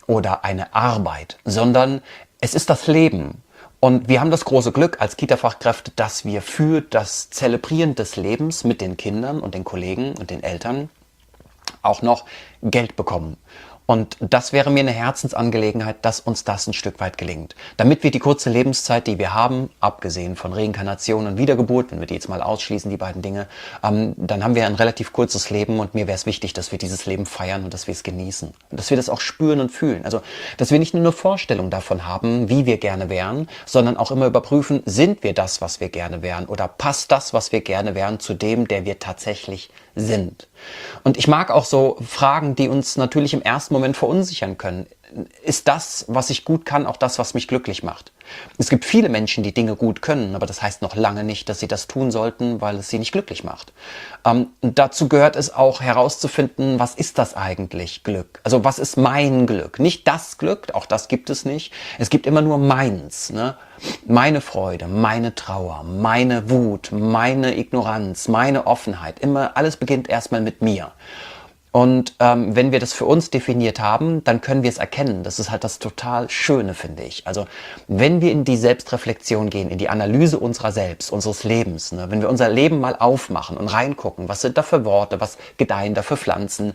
oder eine Arbeit, sondern es ist das Leben. Und wir haben das große Glück als Kita-Fachkräfte, dass wir für das Zelebrieren des Lebens mit den Kindern und den Kollegen und den Eltern auch noch Geld bekommen. Und das wäre mir eine Herzensangelegenheit, dass uns das ein Stück weit gelingt. Damit wir die kurze Lebenszeit, die wir haben, abgesehen von Reinkarnation und Wiedergeburt, wenn wir die jetzt mal ausschließen, die beiden Dinge, dann haben wir ein relativ kurzes Leben und mir wäre es wichtig, dass wir dieses Leben feiern und dass wir es genießen. Und dass wir das auch spüren und fühlen. Also, dass wir nicht nur eine Vorstellung davon haben, wie wir gerne wären, sondern auch immer überprüfen, sind wir das, was wir gerne wären? Oder passt das, was wir gerne wären, zu dem, der wir tatsächlich sind? Und ich mag auch so Fragen, die uns natürlich im ersten Moment verunsichern können. Ist das, was ich gut kann, auch das, was mich glücklich macht? Es gibt viele Menschen, die Dinge gut können, aber das heißt noch lange nicht, dass sie das tun sollten, weil es sie nicht glücklich macht. Und dazu gehört es auch herauszufinden, was ist das eigentlich Glück? Also was ist mein Glück? Nicht das Glück, auch das gibt es nicht. Es gibt immer nur meins, ne? Meine Freude, meine Trauer, meine Wut, meine Ignoranz, meine Offenheit. Immer alles beginnt erstmal mit mir. Und wenn wir das für uns definiert haben, dann können wir es erkennen. Das ist halt das total Schöne, finde ich. Also wenn wir in die Selbstreflexion gehen, in die Analyse unserer selbst, unseres Lebens, ne, wenn wir unser Leben mal aufmachen und reingucken, was sind da für Worte, was gedeihen da für Pflanzen,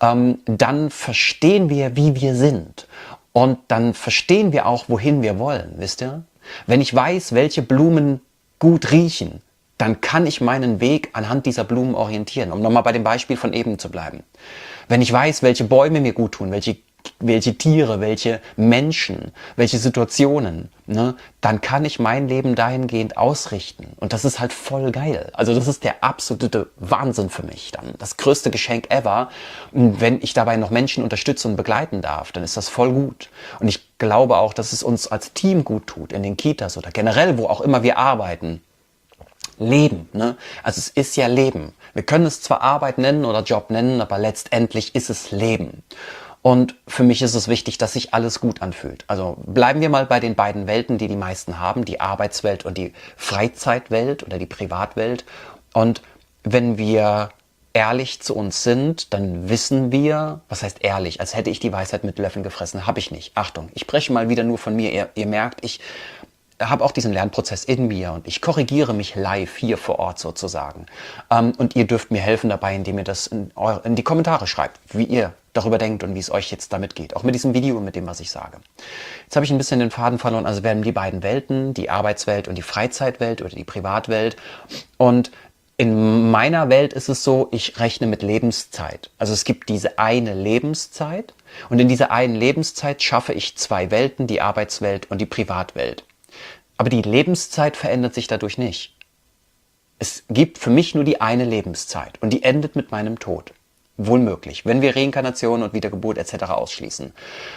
dann verstehen wir, wie wir sind. Und dann verstehen wir auch, wohin wir wollen, wisst ihr? Wenn ich weiß, welche Blumen gut riechen, dann kann ich meinen Weg anhand dieser Blumen orientieren, um nochmal bei dem Beispiel von eben zu bleiben. Wenn ich weiß, welche Bäume mir gut tun, welche Tiere, welche Menschen, welche Situationen, ne, dann kann ich mein Leben dahingehend ausrichten. Und das ist halt voll geil. Also das ist der absolute Wahnsinn für mich dann. Das größte Geschenk ever. Und wenn ich dabei noch Menschen unterstützen und begleiten darf, dann ist das voll gut. Und ich glaube auch, dass es uns als Team gut tut, in den Kitas oder generell, wo auch immer wir arbeiten. Leben, ne? Also es ist ja Leben. Wir können es zwar Arbeit nennen oder Job nennen, aber letztendlich ist es Leben. Und für mich ist es wichtig, dass sich alles gut anfühlt. Also bleiben wir mal bei den beiden Welten, die die meisten haben, die Arbeitswelt und die Freizeitwelt oder die Privatwelt. Und wenn wir ehrlich zu uns sind, dann wissen wir, was heißt ehrlich, als hätte ich die Weisheit mit Löffeln gefressen, habe ich nicht. Achtung, ich spreche mal wieder nur von mir. Ihr merkt, ich habe auch diesen Lernprozess in mir und ich korrigiere mich live hier vor Ort sozusagen. Und ihr dürft mir helfen dabei, indem ihr das in die Kommentare schreibt, wie ihr darüber denkt und wie es euch jetzt damit geht. Auch mit diesem Video und mit dem, was ich sage. Jetzt habe ich ein bisschen den Faden verloren. Also werden die beiden Welten, die Arbeitswelt und die Freizeitwelt oder die Privatwelt. Und in meiner Welt ist es so, ich rechne mit Lebenszeit. Also es gibt diese eine Lebenszeit und in dieser einen Lebenszeit schaffe ich zwei Welten, die Arbeitswelt und die Privatwelt. Aber die Lebenszeit verändert sich dadurch nicht. Es gibt für mich nur die eine Lebenszeit und die endet mit meinem Tod. Wohl möglich, wenn wir Reinkarnation und Wiedergeburt etc. ausschließen.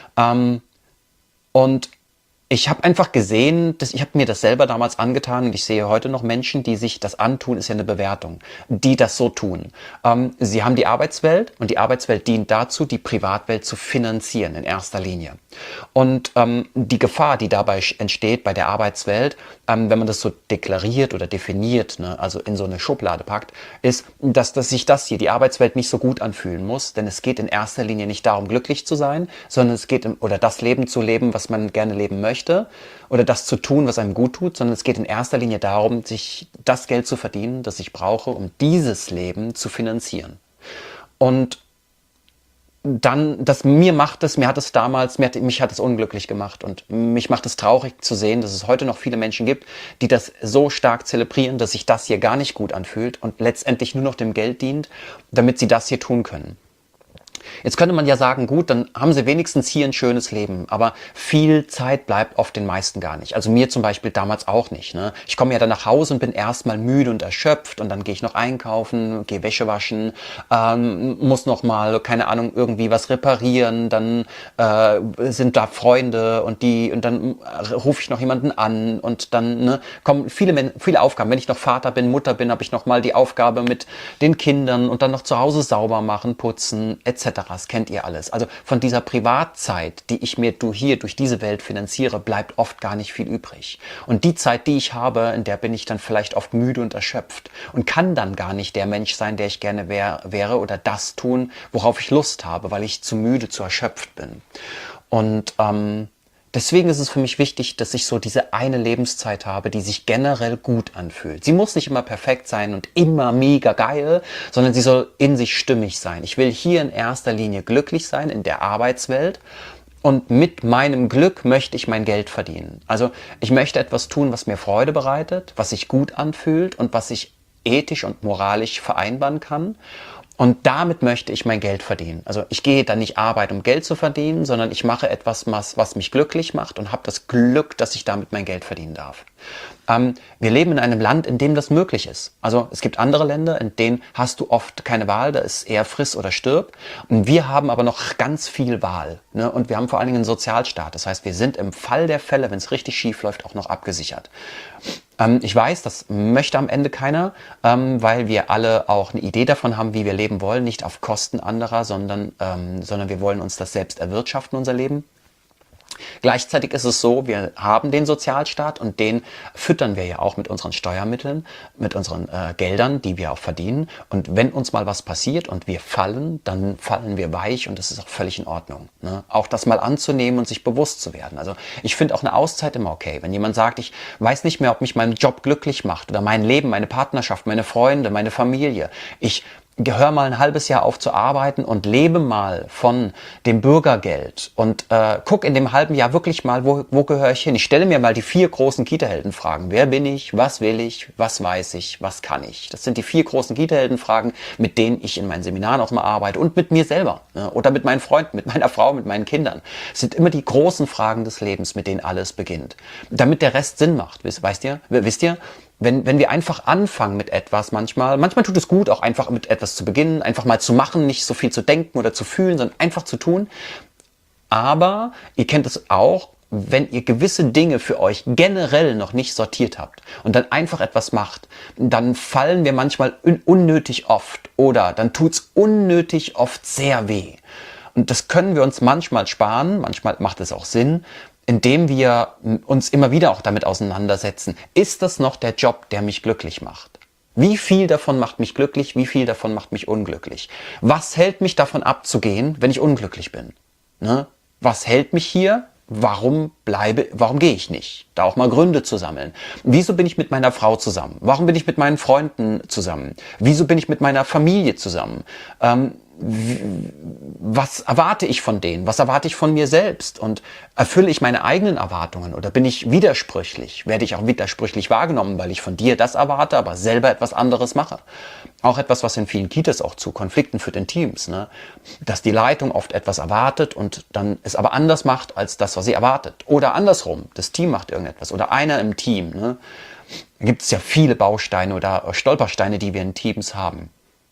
Und ich habe einfach gesehen, ich habe mir das selber damals angetan und ich sehe heute noch Menschen, die sich das antun, ist ja eine Bewertung, die das so tun. Sie haben die Arbeitswelt und die Arbeitswelt dient dazu, die Privatwelt zu finanzieren in erster Linie. Und die Gefahr, die dabei entsteht bei der Arbeitswelt, wenn man das so deklariert oder definiert, ne, also in so eine Schublade packt, ist, dass sich das hier, die Arbeitswelt, nicht so gut anfühlen muss, denn es geht in erster Linie nicht darum, glücklich zu sein, sondern es geht oder das Leben zu leben, was man gerne leben möchte, oder das zu tun, was einem gut tut, sondern es geht in erster Linie darum, sich das Geld zu verdienen, das ich brauche, um dieses Leben zu finanzieren. Und dann, mich hat es unglücklich gemacht und mich macht es traurig zu sehen, dass es heute noch viele Menschen gibt, die das so stark zelebrieren, dass sich das hier gar nicht gut anfühlt und letztendlich nur noch dem Geld dient, damit sie das hier tun können. Jetzt könnte man ja sagen, gut, dann haben sie wenigstens hier ein schönes Leben, aber viel Zeit bleibt oft den meisten gar nicht. Also mir zum Beispiel damals auch nicht. Ne? Ich komme ja dann nach Hause und bin erstmal müde und erschöpft und dann gehe ich noch einkaufen, gehe Wäsche waschen, muss noch mal, keine Ahnung, irgendwie was reparieren, dann sind da Freunde und dann rufe ich noch jemanden an und dann kommen viele Aufgaben. Wenn ich noch Vater bin, Mutter bin, habe ich noch mal die Aufgabe mit den Kindern und dann noch zu Hause sauber machen, putzen, etc. Das kennt ihr alles. Also von dieser Privatzeit, die ich mir hier durch diese Welt finanziere, bleibt oft gar nicht viel übrig. Und die Zeit, die ich habe, in der bin ich dann vielleicht oft müde und erschöpft und kann dann gar nicht der Mensch sein, der ich gerne wäre oder das tun, worauf ich Lust habe, weil ich zu müde, zu erschöpft bin. Und deswegen ist es für mich wichtig, dass ich so diese eine Lebenszeit habe, die sich generell gut anfühlt. Sie muss nicht immer perfekt sein und immer mega geil, sondern sie soll in sich stimmig sein. Ich will hier in erster Linie glücklich sein in der Arbeitswelt. Und mit meinem Glück möchte ich mein Geld verdienen. Also ich möchte etwas tun, was mir Freude bereitet, was sich gut anfühlt und was ich ethisch und moralisch vereinbaren kann. Und damit möchte ich mein Geld verdienen. Also ich gehe dann nicht arbeiten, um Geld zu verdienen, sondern ich mache etwas, was mich glücklich macht und habe das Glück, dass ich damit mein Geld verdienen darf. Wir leben in einem Land, in dem das möglich ist. Also es gibt andere Länder, in denen hast du oft keine Wahl, da ist eher friss oder stirb. Und wir haben aber noch ganz viel Wahl. Ne? Und wir haben vor allen Dingen einen Sozialstaat. Das heißt, wir sind im Fall der Fälle, wenn es richtig schief läuft, auch noch abgesichert. Ich weiß, das möchte am Ende keiner, weil wir alle auch eine Idee davon haben, wie wir leben wollen. Nicht auf Kosten anderer, sondern wir wollen uns das selbst erwirtschaften, unser Leben. Gleichzeitig ist es so, wir haben den Sozialstaat und den füttern wir ja auch mit unseren Steuermitteln, mit unseren Geldern, die wir auch verdienen. Und wenn uns mal was passiert und wir fallen, dann fallen wir weich und das ist auch völlig in Ordnung. Ne? Auch das mal anzunehmen und sich bewusst zu werden. Also ich finde auch eine Auszeit immer okay. Wenn jemand sagt, ich weiß nicht mehr, ob mich mein Job glücklich macht oder mein Leben, meine Partnerschaft, meine Freunde, meine Familie. Ich hör mal ein halbes Jahr auf zu arbeiten und lebe mal von dem Bürgergeld und guck in dem halben Jahr wirklich mal, wo gehöre ich hin? Ich stelle mir mal die 4 großen Kita-Helden-Fragen. Wer bin ich? Was will ich? Was weiß ich? Was kann ich? Das sind die 4 großen Kita-Helden-Fragen, mit denen ich in meinen Seminaren auch mal arbeite und mit mir selber, ne? Oder mit meinen Freunden, mit meiner Frau, mit meinen Kindern. Es sind immer die großen Fragen des Lebens, mit denen alles beginnt. Damit der Rest Sinn macht, wisst ihr? Wenn wir einfach anfangen mit etwas manchmal tut es gut, auch einfach mit etwas zu beginnen, einfach mal zu machen, nicht so viel zu denken oder zu fühlen, sondern einfach zu tun. Aber ihr kennt es auch, wenn ihr gewisse Dinge für euch generell noch nicht sortiert habt und dann einfach etwas macht, dann fallen wir manchmal unnötig oft oder dann tut's unnötig oft sehr weh. Und das können wir uns manchmal sparen, manchmal macht es auch Sinn, indem wir uns immer wieder auch damit auseinandersetzen. Ist das noch der Job, der mich glücklich macht? Wie viel davon macht mich glücklich? Wie viel davon macht mich unglücklich? Was hält mich davon abzugehen, wenn ich unglücklich bin? Ne? Was hält mich hier? Warum gehe ich nicht? Da auch mal Gründe zu sammeln. Wieso bin ich mit meiner Frau zusammen? Warum bin ich mit meinen Freunden zusammen? Wieso bin ich mit meiner Familie zusammen? Was erwarte ich von denen? Was erwarte ich von mir selbst? Und erfülle ich meine eigenen Erwartungen oder bin ich widersprüchlich? Werde ich auch widersprüchlich wahrgenommen, weil ich von dir das erwarte, aber selber etwas anderes mache? Auch etwas, was in vielen Kitas auch zu Konflikten führt in Teams, ne? Dass die Leitung oft etwas erwartet und dann es aber anders macht als das, was sie erwartet. Oder andersrum, das Team macht irgendetwas oder einer im Team. Ne? Da gibt es ja viele Bausteine oder Stolpersteine, die wir in Teams haben.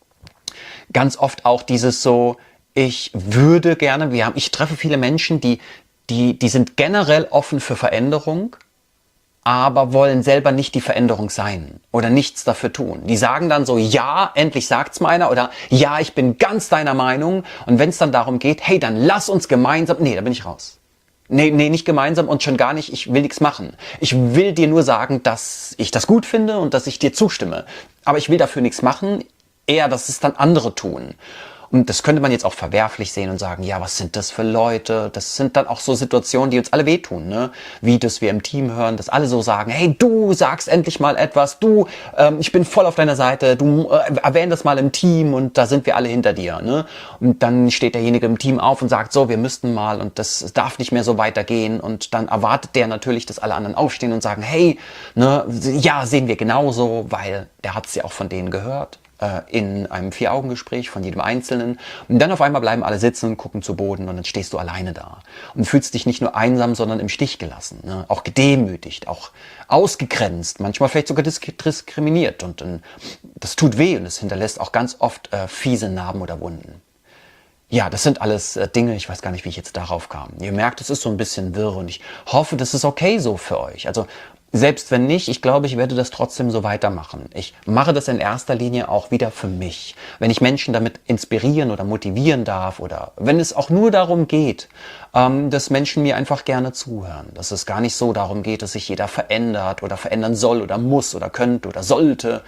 Ganz oft auch dieses so, ich würde gerne, ich treffe viele Menschen, die sind generell offen für Veränderung, aber wollen selber nicht die Veränderung sein oder nichts dafür tun. Die sagen dann so, ja, endlich sagt's meiner oder ja, ich bin ganz deiner Meinung. Und wenn es dann darum geht, hey, dann lass uns gemeinsam, nee, da bin ich raus. Nee, nicht gemeinsam und schon gar nicht, ich will nichts machen. Ich will dir nur sagen, dass ich das gut finde und dass ich dir zustimme. Aber ich will dafür nichts machen, eher, dass es dann andere tun. Und das könnte man jetzt auch verwerflich sehen und sagen, ja, was sind das für Leute? Das sind dann auch so Situationen, die uns alle wehtun, ne? Wie das wir im Team hören, dass alle so sagen, hey, du sagst endlich mal etwas, ich bin voll auf deiner Seite, du erwähn das mal im Team und da sind wir alle hinter dir, ne? Und dann steht derjenige im Team auf und sagt, so, wir müssten mal und das darf nicht mehr so weitergehen und dann erwartet der natürlich, dass alle anderen aufstehen und sagen, hey, ne, ja, sehen wir genauso, weil der hat es ja auch von denen gehört. In einem 4-Augen-Gespräch von jedem Einzelnen. Und dann auf einmal bleiben alle sitzen und gucken zu Boden und dann stehst du alleine da. Und fühlst dich nicht nur einsam, sondern im Stich gelassen. Ne? Auch gedemütigt, auch ausgegrenzt, manchmal vielleicht sogar diskriminiert. Und das tut weh und es hinterlässt auch ganz oft fiese Narben oder Wunden. Ja, das sind alles Dinge, ich weiß gar nicht, wie ich jetzt darauf kam. Ihr merkt, es ist so ein bisschen wirr und ich hoffe, das ist okay so für euch. Also selbst wenn nicht, ich glaube, ich werde das trotzdem so weitermachen. Ich mache das in erster Linie auch wieder für mich. Wenn ich Menschen damit inspirieren oder motivieren darf oder wenn es auch nur darum geht, dass Menschen mir einfach gerne zuhören. Dass es gar nicht so darum geht, dass sich jeder verändert oder verändern soll oder muss oder könnte oder sollte.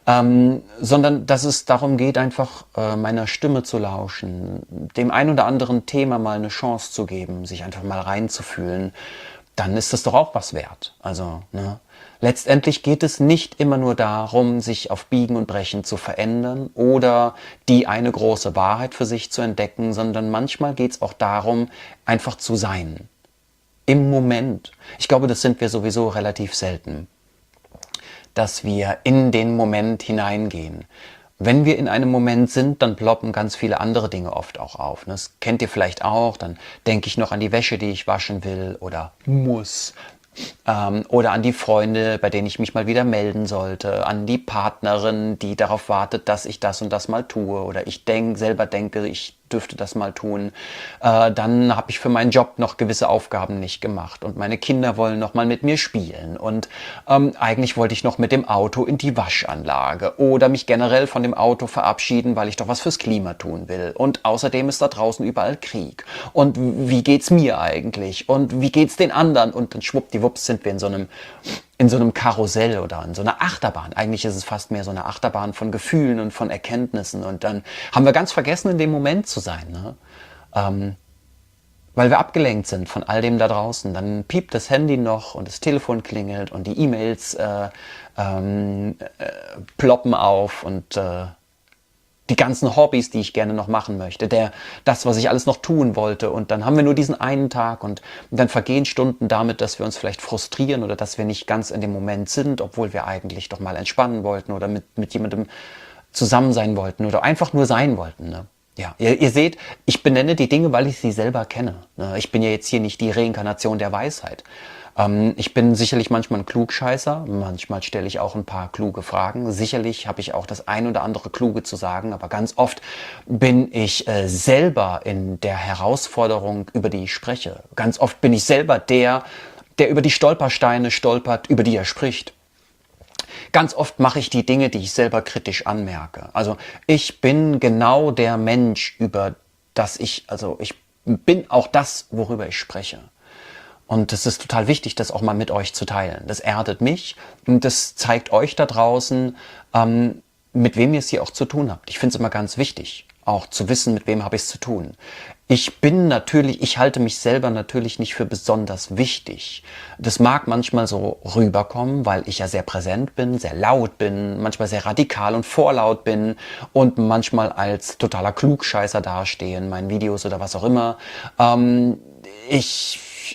sondern dass es darum geht, einfach meiner Stimme zu lauschen, dem ein oder anderen Thema mal eine Chance zu geben, sich einfach mal reinzufühlen, dann ist das doch auch was wert. Also, ne? Letztendlich geht es nicht immer nur darum, sich auf Biegen und Brechen zu verändern oder die eine große Wahrheit für sich zu entdecken, sondern manchmal geht es auch darum, einfach zu sein. Im Moment. Ich glaube, das sind wir sowieso relativ selten, dass wir in den Moment hineingehen. Wenn wir in einem Moment sind, dann ploppen ganz viele andere Dinge oft auch auf. Das kennt ihr vielleicht auch. Dann denke ich noch an die Wäsche, die ich waschen will oder muss. Oder an die Freunde, bei denen ich mich mal wieder melden sollte. An die Partnerin, die darauf wartet, dass ich das und das mal tue. Oder ich selber denke, ich dürfte das mal tun. Dann habe ich für meinen Job noch gewisse Aufgaben nicht gemacht und meine Kinder wollen noch mal mit mir spielen und eigentlich wollte ich noch mit dem Auto in die Waschanlage oder mich generell von dem Auto verabschieden, weil ich doch was fürs Klima tun will und außerdem ist da draußen überall Krieg und wie geht's mir eigentlich und wie geht's den anderen und dann schwuppdiwupps sind wir in so einem Karussell oder in so einer Achterbahn. Eigentlich ist es fast mehr so eine Achterbahn von Gefühlen und von Erkenntnissen. Und dann haben wir ganz vergessen, in dem Moment zu sein. Ne? Weil wir abgelenkt sind von all dem da draußen. Dann piept das Handy noch und das Telefon klingelt und die E-Mails ploppen auf und die ganzen Hobbys, die ich gerne noch machen möchte, das, was ich alles noch tun wollte. Und dann haben wir nur diesen einen Tag und dann vergehen Stunden damit, dass wir uns vielleicht frustrieren oder dass wir nicht ganz in dem Moment sind, obwohl wir eigentlich doch mal entspannen wollten oder mit jemandem zusammen sein wollten oder einfach nur sein wollten. Ne? Ja, ihr seht, ich benenne die Dinge, weil ich sie selber kenne. Ne? Ich bin ja jetzt hier nicht die Reinkarnation der Weisheit. Ich bin sicherlich manchmal ein Klugscheißer, manchmal stelle ich auch ein paar kluge Fragen. Sicherlich habe ich auch das ein oder andere Kluge zu sagen, aber ganz oft bin ich selber in der Herausforderung, über die ich spreche. Ganz oft bin ich selber der über die Stolpersteine stolpert, über die er spricht. Ganz oft mache ich die Dinge, die ich selber kritisch anmerke. Also ich bin genau der Mensch, ich bin auch das, worüber ich spreche. Und es ist total wichtig, das auch mal mit euch zu teilen. Das erdet mich und das zeigt euch da draußen, mit wem ihr es hier auch zu tun habt. Ich finde es immer ganz wichtig, auch zu wissen, mit wem habe ich es zu tun. Ich halte mich selber natürlich nicht für besonders wichtig. Das mag manchmal so rüberkommen, weil ich ja sehr präsent bin, sehr laut bin, manchmal sehr radikal und vorlaut bin und manchmal als totaler Klugscheißer dastehe in meinen Videos oder was auch immer. Ich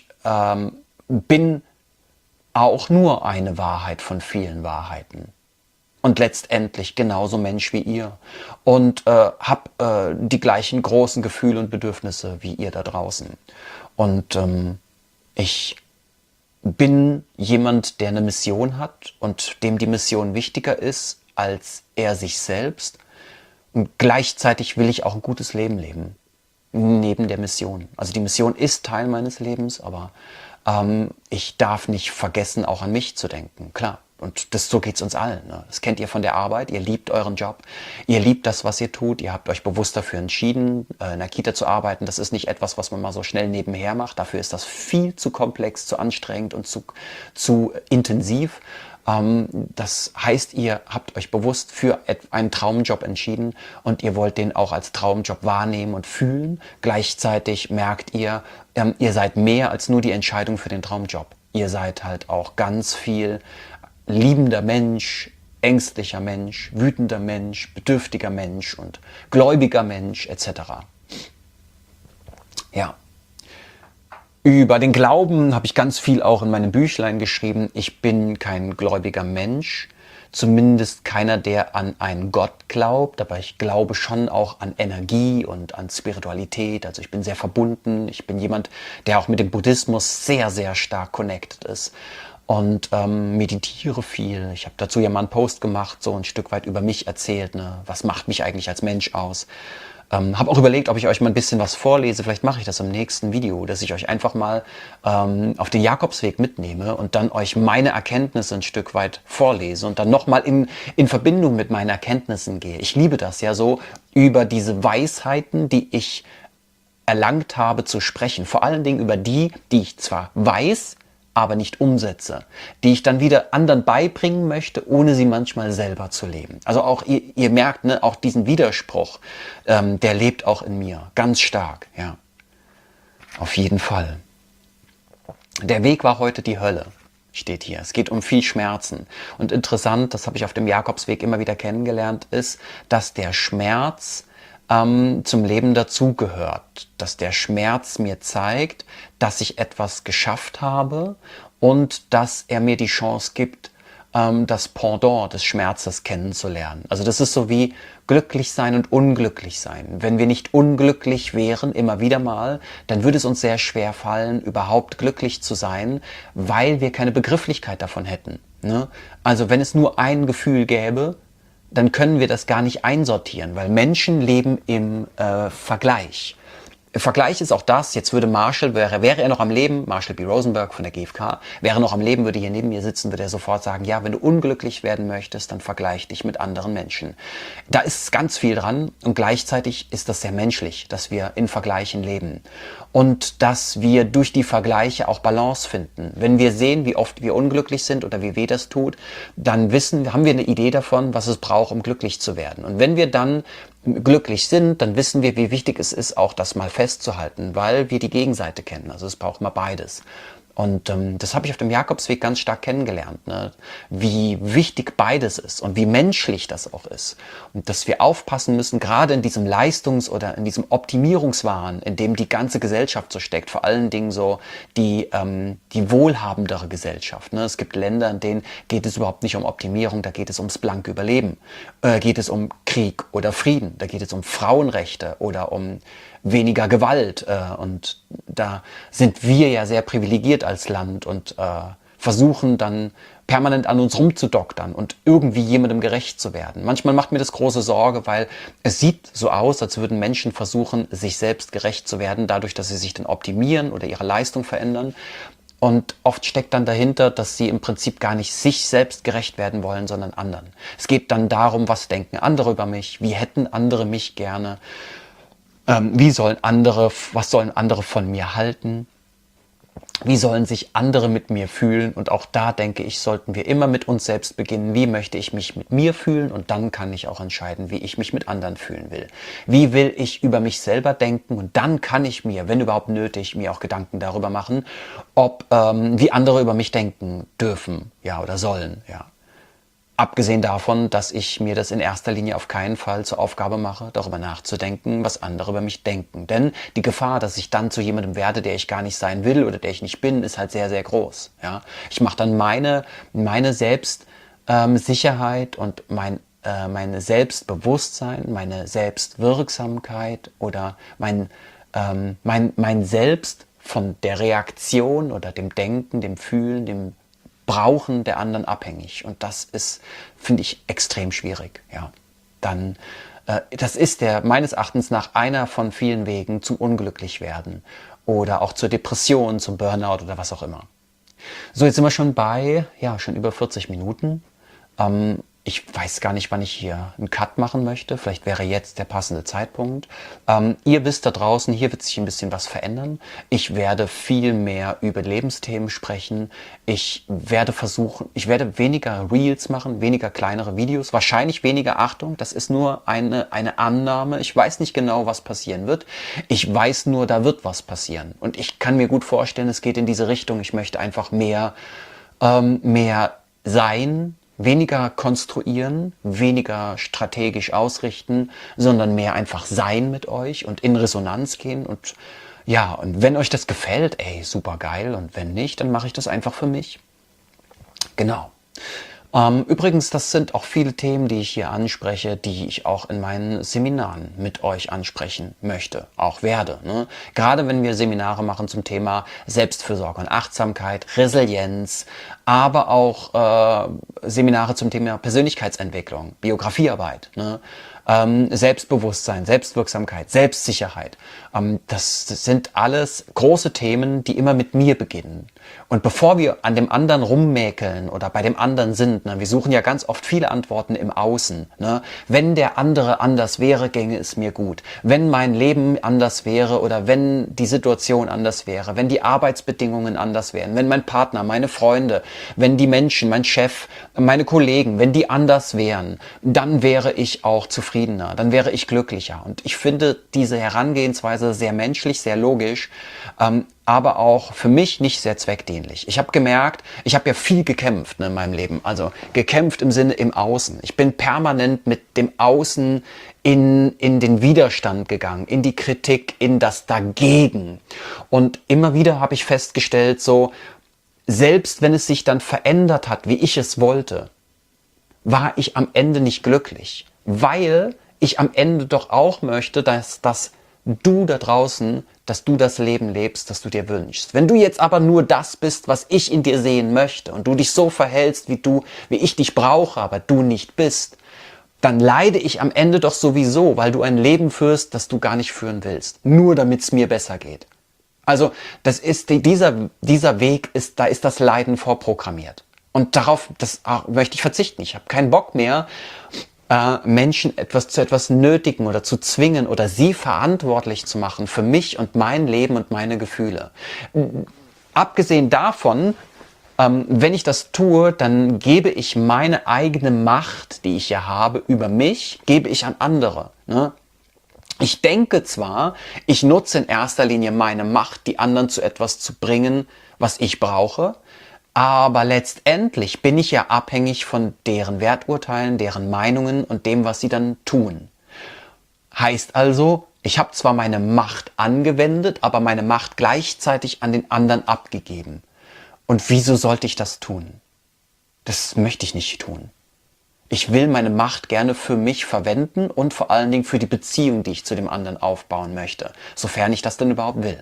bin auch nur eine Wahrheit von vielen Wahrheiten. Und letztendlich genauso Mensch wie ihr. Und habe die gleichen großen Gefühle und Bedürfnisse wie ihr da draußen. Und ich bin jemand, der eine Mission hat und dem die Mission wichtiger ist als er sich selbst. Und gleichzeitig will ich auch ein gutes Leben leben. Neben der Mission. Also die Mission ist Teil meines Lebens, aber ich darf nicht vergessen, auch an mich zu denken. Klar. Und so geht's uns allen. Ne? Das kennt ihr von der Arbeit. Ihr liebt euren Job. Ihr liebt das, was ihr tut. Ihr habt euch bewusst dafür entschieden, in der Kita zu arbeiten. Das ist nicht etwas, was man mal so schnell nebenher macht. Dafür ist das viel zu komplex, zu anstrengend und zu intensiv. Das heißt, ihr habt euch bewusst für einen Traumjob entschieden und ihr wollt den auch als Traumjob wahrnehmen und fühlen. Gleichzeitig merkt ihr, ihr seid mehr als nur die Entscheidung für den Traumjob. Ihr seid halt auch ganz viel liebender Mensch, ängstlicher Mensch, wütender Mensch, bedürftiger Mensch und gläubiger Mensch etc. Ja. Über den Glauben habe ich ganz viel auch in meinem Büchlein geschrieben. Ich bin kein gläubiger Mensch, zumindest keiner, der an einen Gott glaubt, aber ich glaube schon auch an Energie und an Spiritualität. Also ich bin sehr verbunden, ich bin jemand, der auch mit dem Buddhismus sehr, sehr stark connected ist und meditiere viel. Ich habe dazu ja mal einen Post gemacht, so ein Stück weit über mich erzählt, ne? Was macht mich eigentlich als Mensch aus? Habe auch überlegt, ob ich euch mal ein bisschen was vorlese. Vielleicht mache ich das im nächsten Video, dass ich euch einfach mal auf den Jakobsweg mitnehme und dann euch meine Erkenntnisse ein Stück weit vorlese und dann nochmal in Verbindung mit meinen Erkenntnissen gehe. Ich liebe das ja so, über diese Weisheiten, die ich erlangt habe, zu sprechen. Vor allen Dingen über die ich zwar weiß, aber nicht umsetze, die ich dann wieder anderen beibringen möchte, ohne sie manchmal selber zu leben. Also auch ihr merkt, ne, auch diesen Widerspruch, der lebt auch in mir ganz stark, ja, auf jeden Fall. Der Weg war heute die Hölle, steht hier. Es geht um viel Schmerzen. Und interessant, das habe ich auf dem Jakobsweg immer wieder kennengelernt, ist, dass der Schmerz zum Leben dazugehört. Dass der Schmerz mir zeigt, dass ich etwas geschafft habe und dass er mir die Chance gibt, das Pendant des Schmerzes kennenzulernen. Also das ist so wie glücklich sein und unglücklich sein. Wenn wir nicht unglücklich wären, immer wieder mal, dann würde es uns sehr schwer fallen, überhaupt glücklich zu sein, weil wir keine Begrifflichkeit davon hätten. Ne? Also wenn es nur ein Gefühl gäbe, dann können wir das gar nicht einsortieren, weil Menschen leben im Vergleich. Vergleich ist auch das, jetzt würde Marshall, wäre er noch am Leben, Marshall B. Rosenberg von der GfK, wäre noch am Leben, würde hier neben mir sitzen, würde er sofort sagen, ja, wenn du unglücklich werden möchtest, dann vergleich dich mit anderen Menschen. Da ist ganz viel dran und gleichzeitig ist das sehr menschlich, dass wir in Vergleichen leben und dass wir durch die Vergleiche auch Balance finden. Wenn wir sehen, wie oft wir unglücklich sind oder wie weh das tut, dann haben wir eine Idee davon, was es braucht, um glücklich zu werden. Und wenn wir dann glücklich sind, dann wissen wir, wie wichtig es ist, auch das mal festzuhalten, weil wir die Gegenseite kennen. Also es braucht mal beides. Und das habe ich auf dem Jakobsweg ganz stark kennengelernt, ne? Wie wichtig beides ist und wie menschlich das auch ist. Und dass wir aufpassen müssen, gerade in diesem oder in diesem Optimierungswahn, in dem die ganze Gesellschaft so steckt, vor allen Dingen so die wohlhabendere Gesellschaft. Ne? Es gibt Länder, in denen geht es überhaupt nicht um Optimierung, da geht es ums blanke Überleben. Geht es um Krieg oder Frieden, da geht es um Frauenrechte oder um weniger Gewalt. Und da sind wir ja sehr privilegiert als Land und versuchen dann permanent an uns rumzudoktern und irgendwie jemandem gerecht zu werden. Manchmal macht mir das große Sorge, weil es sieht so aus, als würden Menschen versuchen, sich selbst gerecht zu werden, dadurch, dass sie sich dann optimieren oder ihre Leistung verändern. Und oft steckt dann dahinter, dass sie im Prinzip gar nicht sich selbst gerecht werden wollen, sondern anderen. Es geht dann darum, was denken andere über mich, wie hätten andere mich gerne, was sollen andere von mir halten? Wie sollen sich andere mit mir fühlen? Und auch da denke ich, sollten wir immer mit uns selbst beginnen. Wie möchte ich mich mit mir fühlen? Und dann kann ich auch entscheiden, wie ich mich mit anderen fühlen will. Wie will ich über mich selber denken? Und dann kann ich mir, wenn überhaupt nötig, mir auch Gedanken darüber machen, wie andere über mich denken dürfen, ja, oder sollen, ja. Abgesehen davon, dass ich mir das in erster Linie auf keinen Fall zur Aufgabe mache, darüber nachzudenken, was andere über mich denken. Denn die Gefahr, dass ich dann zu jemandem werde, der ich gar nicht sein will oder der ich nicht bin, ist halt sehr, sehr groß. Ja? Ich mache dann meine Selbstsicherheit und mein Selbstbewusstsein, meine Selbstwirksamkeit oder mein Selbst von der Reaktion oder dem Denken, dem Fühlen, dem Brauchen der anderen abhängig. Und das ist, finde ich, extrem schwierig. Ja, dann, das ist meines Erachtens nach einer von vielen Wegen zum Unglücklichwerden oder auch zur Depression, zum Burnout oder was auch immer. So, jetzt sind wir schon über 40 Minuten. Ich weiß gar nicht, wann ich hier einen Cut machen möchte. Vielleicht wäre jetzt der passende Zeitpunkt. Ihr wisst da draußen, hier wird sich ein bisschen was verändern. Ich werde viel mehr über Lebensthemen sprechen. Ich werde weniger Reels machen, weniger kleinere Videos, wahrscheinlich weniger Achtung. Das ist nur eine Annahme. Ich weiß nicht genau, was passieren wird. Ich weiß nur, da wird was passieren. Und ich kann mir gut vorstellen, es geht in diese Richtung. Ich möchte einfach mehr sein, weniger konstruieren, weniger strategisch ausrichten, sondern mehr einfach sein mit euch und in Resonanz gehen. Und ja, und wenn euch das gefällt, ey, super geil. Und wenn nicht, dann mache ich das einfach für mich. Genau. Übrigens, das sind auch viele Themen, die ich hier anspreche, die ich auch in meinen Seminaren mit euch ansprechen möchte, auch werde. Ne? Gerade wenn wir Seminare machen zum Thema Selbstfürsorge und Achtsamkeit, Resilienz, aber auch Seminare zum Thema Persönlichkeitsentwicklung, Biografiearbeit, ne? Selbstbewusstsein, Selbstwirksamkeit, Selbstsicherheit. Das sind alles große Themen, die immer mit mir beginnen. Und bevor wir an dem anderen rummäkeln oder bei dem anderen sind, ne, wir suchen ja ganz oft viele Antworten im Außen. Ne? Wenn der andere anders wäre, ginge es mir gut. Wenn mein Leben anders wäre oder wenn die Situation anders wäre, wenn die Arbeitsbedingungen anders wären, wenn mein Partner, meine Freunde, wenn die Menschen, mein Chef, meine Kollegen, wenn die anders wären, dann wäre ich auch zufriedener, dann wäre ich glücklicher. Und ich finde diese Herangehensweise sehr menschlich, sehr logisch, aber auch für mich nicht sehr zweckdienlich. Ich habe gemerkt, ich habe ja viel gekämpft, ne, in meinem Leben. Also gekämpft im Sinne im Außen. Ich bin permanent mit dem Außen in den Widerstand gegangen, in die Kritik, in das Dagegen. Und immer wieder habe ich festgestellt, so, selbst wenn es sich dann verändert hat, wie ich es wollte, war ich am Ende nicht glücklich. Weil ich am Ende doch auch möchte, dass du da draußen, dass du das Leben lebst, das du dir wünschst. Wenn du jetzt aber nur das bist, was ich in dir sehen möchte und du dich so verhältst, wie ich dich brauche, aber du nicht bist, dann leide ich am Ende doch sowieso, weil du ein Leben führst, das du gar nicht führen willst. Nur damit es mir besser geht. Also das ist dieser Weg, da ist das Leiden vorprogrammiert. Und darauf möchte ich verzichten. Ich habe keinen Bock mehr, Menschen zu etwas nötigen oder zu zwingen oder sie verantwortlich zu machen für mich und mein Leben und meine Gefühle. Abgesehen davon, wenn ich das tue, dann gebe ich meine eigene Macht, die ich ja habe, über mich, gebe ich an andere. Ne? Ich denke zwar, ich nutze in erster Linie meine Macht, die anderen zu etwas zu bringen, was ich brauche, aber letztendlich bin ich ja abhängig von deren Werturteilen, deren Meinungen und dem, was sie dann tun. Heißt also, ich habe zwar meine Macht angewendet, aber meine Macht gleichzeitig an den anderen abgegeben. Und wieso sollte ich das tun? Das möchte ich nicht tun. Ich will meine Macht gerne für mich verwenden und vor allen Dingen für die Beziehung, die ich zu dem anderen aufbauen möchte, sofern ich das denn überhaupt will.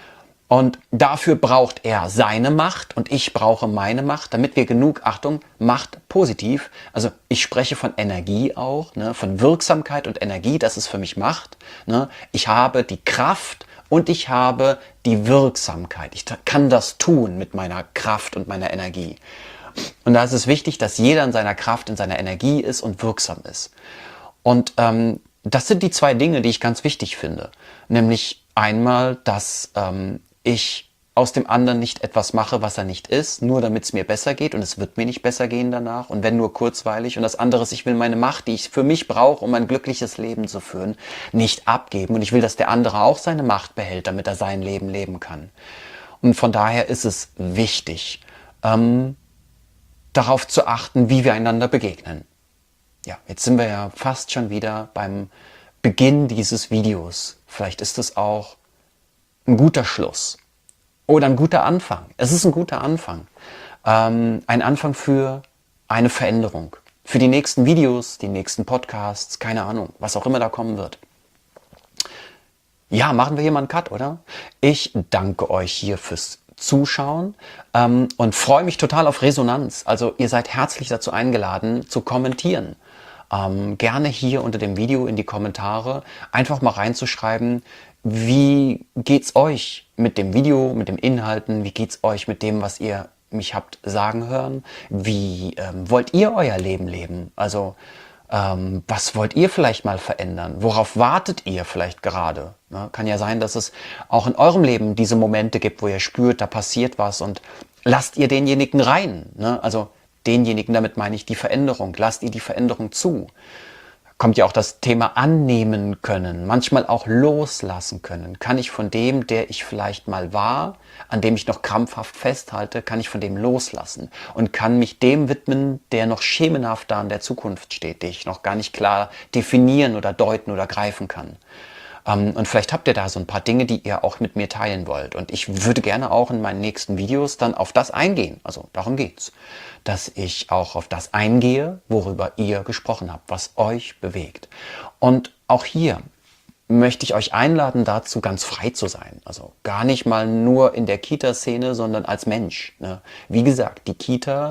Und dafür braucht er seine Macht und ich brauche meine Macht, damit wir genug, Achtung, Macht positiv, also ich spreche von Energie auch, ne, von Wirksamkeit und Energie, das ist für mich Macht. Ne. Ich habe die Kraft und ich habe die Wirksamkeit. Ich kann das tun mit meiner Kraft und meiner Energie. Und da ist es wichtig, dass jeder in seiner Kraft, in seiner Energie ist und wirksam ist. Und das sind die zwei Dinge, die ich ganz wichtig finde. Nämlich einmal, dass ich aus dem anderen nicht etwas mache, was er nicht ist, nur damit es mir besser geht und es wird mir nicht besser gehen danach und wenn nur kurzweilig. Und das andere ist, ich will meine Macht, die ich für mich brauche, um ein glückliches Leben zu führen, nicht abgeben. Und ich will, dass der andere auch seine Macht behält, damit er sein Leben leben kann. Und von daher ist es wichtig, darauf zu achten, wie wir einander begegnen. Ja, jetzt sind wir ja fast schon wieder beim Beginn dieses Videos. Vielleicht ist es auch ein guter Schluss oder ein guter Anfang. Es ist ein guter Anfang. Ein Anfang für eine Veränderung. Für die nächsten Videos, die nächsten Podcasts, keine Ahnung, was auch immer da kommen wird. Ja, machen wir hier mal einen Cut, oder? Ich danke euch hier fürs Zuschauen und freue mich total auf Resonanz. Also ihr seid herzlich dazu eingeladen, zu kommentieren. Gerne hier unter dem Video in die Kommentare einfach mal reinzuschreiben, wie geht's euch mit dem Video, mit dem Inhalten, wie geht's euch mit dem, was ihr mich habt sagen hören, wie wollt ihr euer Leben leben, also was wollt ihr vielleicht mal verändern, worauf wartet ihr vielleicht gerade, ne? Kann ja sein, dass es auch in eurem Leben diese Momente gibt, wo ihr spürt, da passiert was und lasst ihr denjenigen rein, ne? Also denjenigen, damit meine ich die Veränderung, lasst ihr die Veränderung zu. Kommt ja auch das Thema annehmen können, manchmal auch loslassen können. Kann ich von dem, der ich vielleicht mal war, an dem ich noch krampfhaft festhalte, kann ich von dem loslassen und kann mich dem widmen, der noch schemenhaft da in der Zukunft steht, den ich noch gar nicht klar definieren oder deuten oder greifen kann. Und vielleicht habt ihr da so ein paar Dinge, die ihr auch mit mir teilen wollt. Und ich würde gerne auch in meinen nächsten Videos dann auf das eingehen. Also darum geht's. Dass ich auch auf das eingehe, worüber ihr gesprochen habt, was euch bewegt. Und auch hier möchte ich euch einladen, dazu ganz frei zu sein. Also gar nicht mal nur in der Kita-Szene, sondern als Mensch. Ne? Wie gesagt, die Kita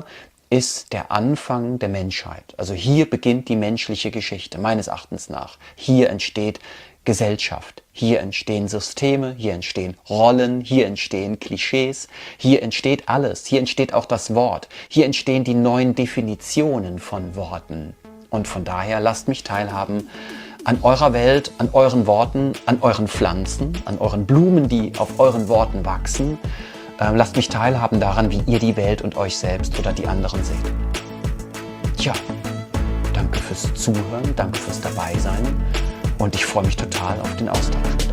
ist der Anfang der Menschheit. Also hier beginnt die menschliche Geschichte, meines Erachtens nach. Hier entsteht Gesellschaft, hier entstehen Systeme, hier entstehen Rollen, hier entstehen Klischees, hier entsteht alles, hier entsteht auch das Wort, hier entstehen die neuen Definitionen von Worten. Und von daher lasst mich teilhaben an eurer Welt, an euren Worten, an euren Pflanzen, an euren Blumen, die auf euren Worten wachsen. Lasst mich teilhaben daran, wie ihr die Welt und euch selbst oder die anderen seht. Tja, danke fürs Zuhören, danke fürs Dabeisein und ich freue mich total auf den Austausch.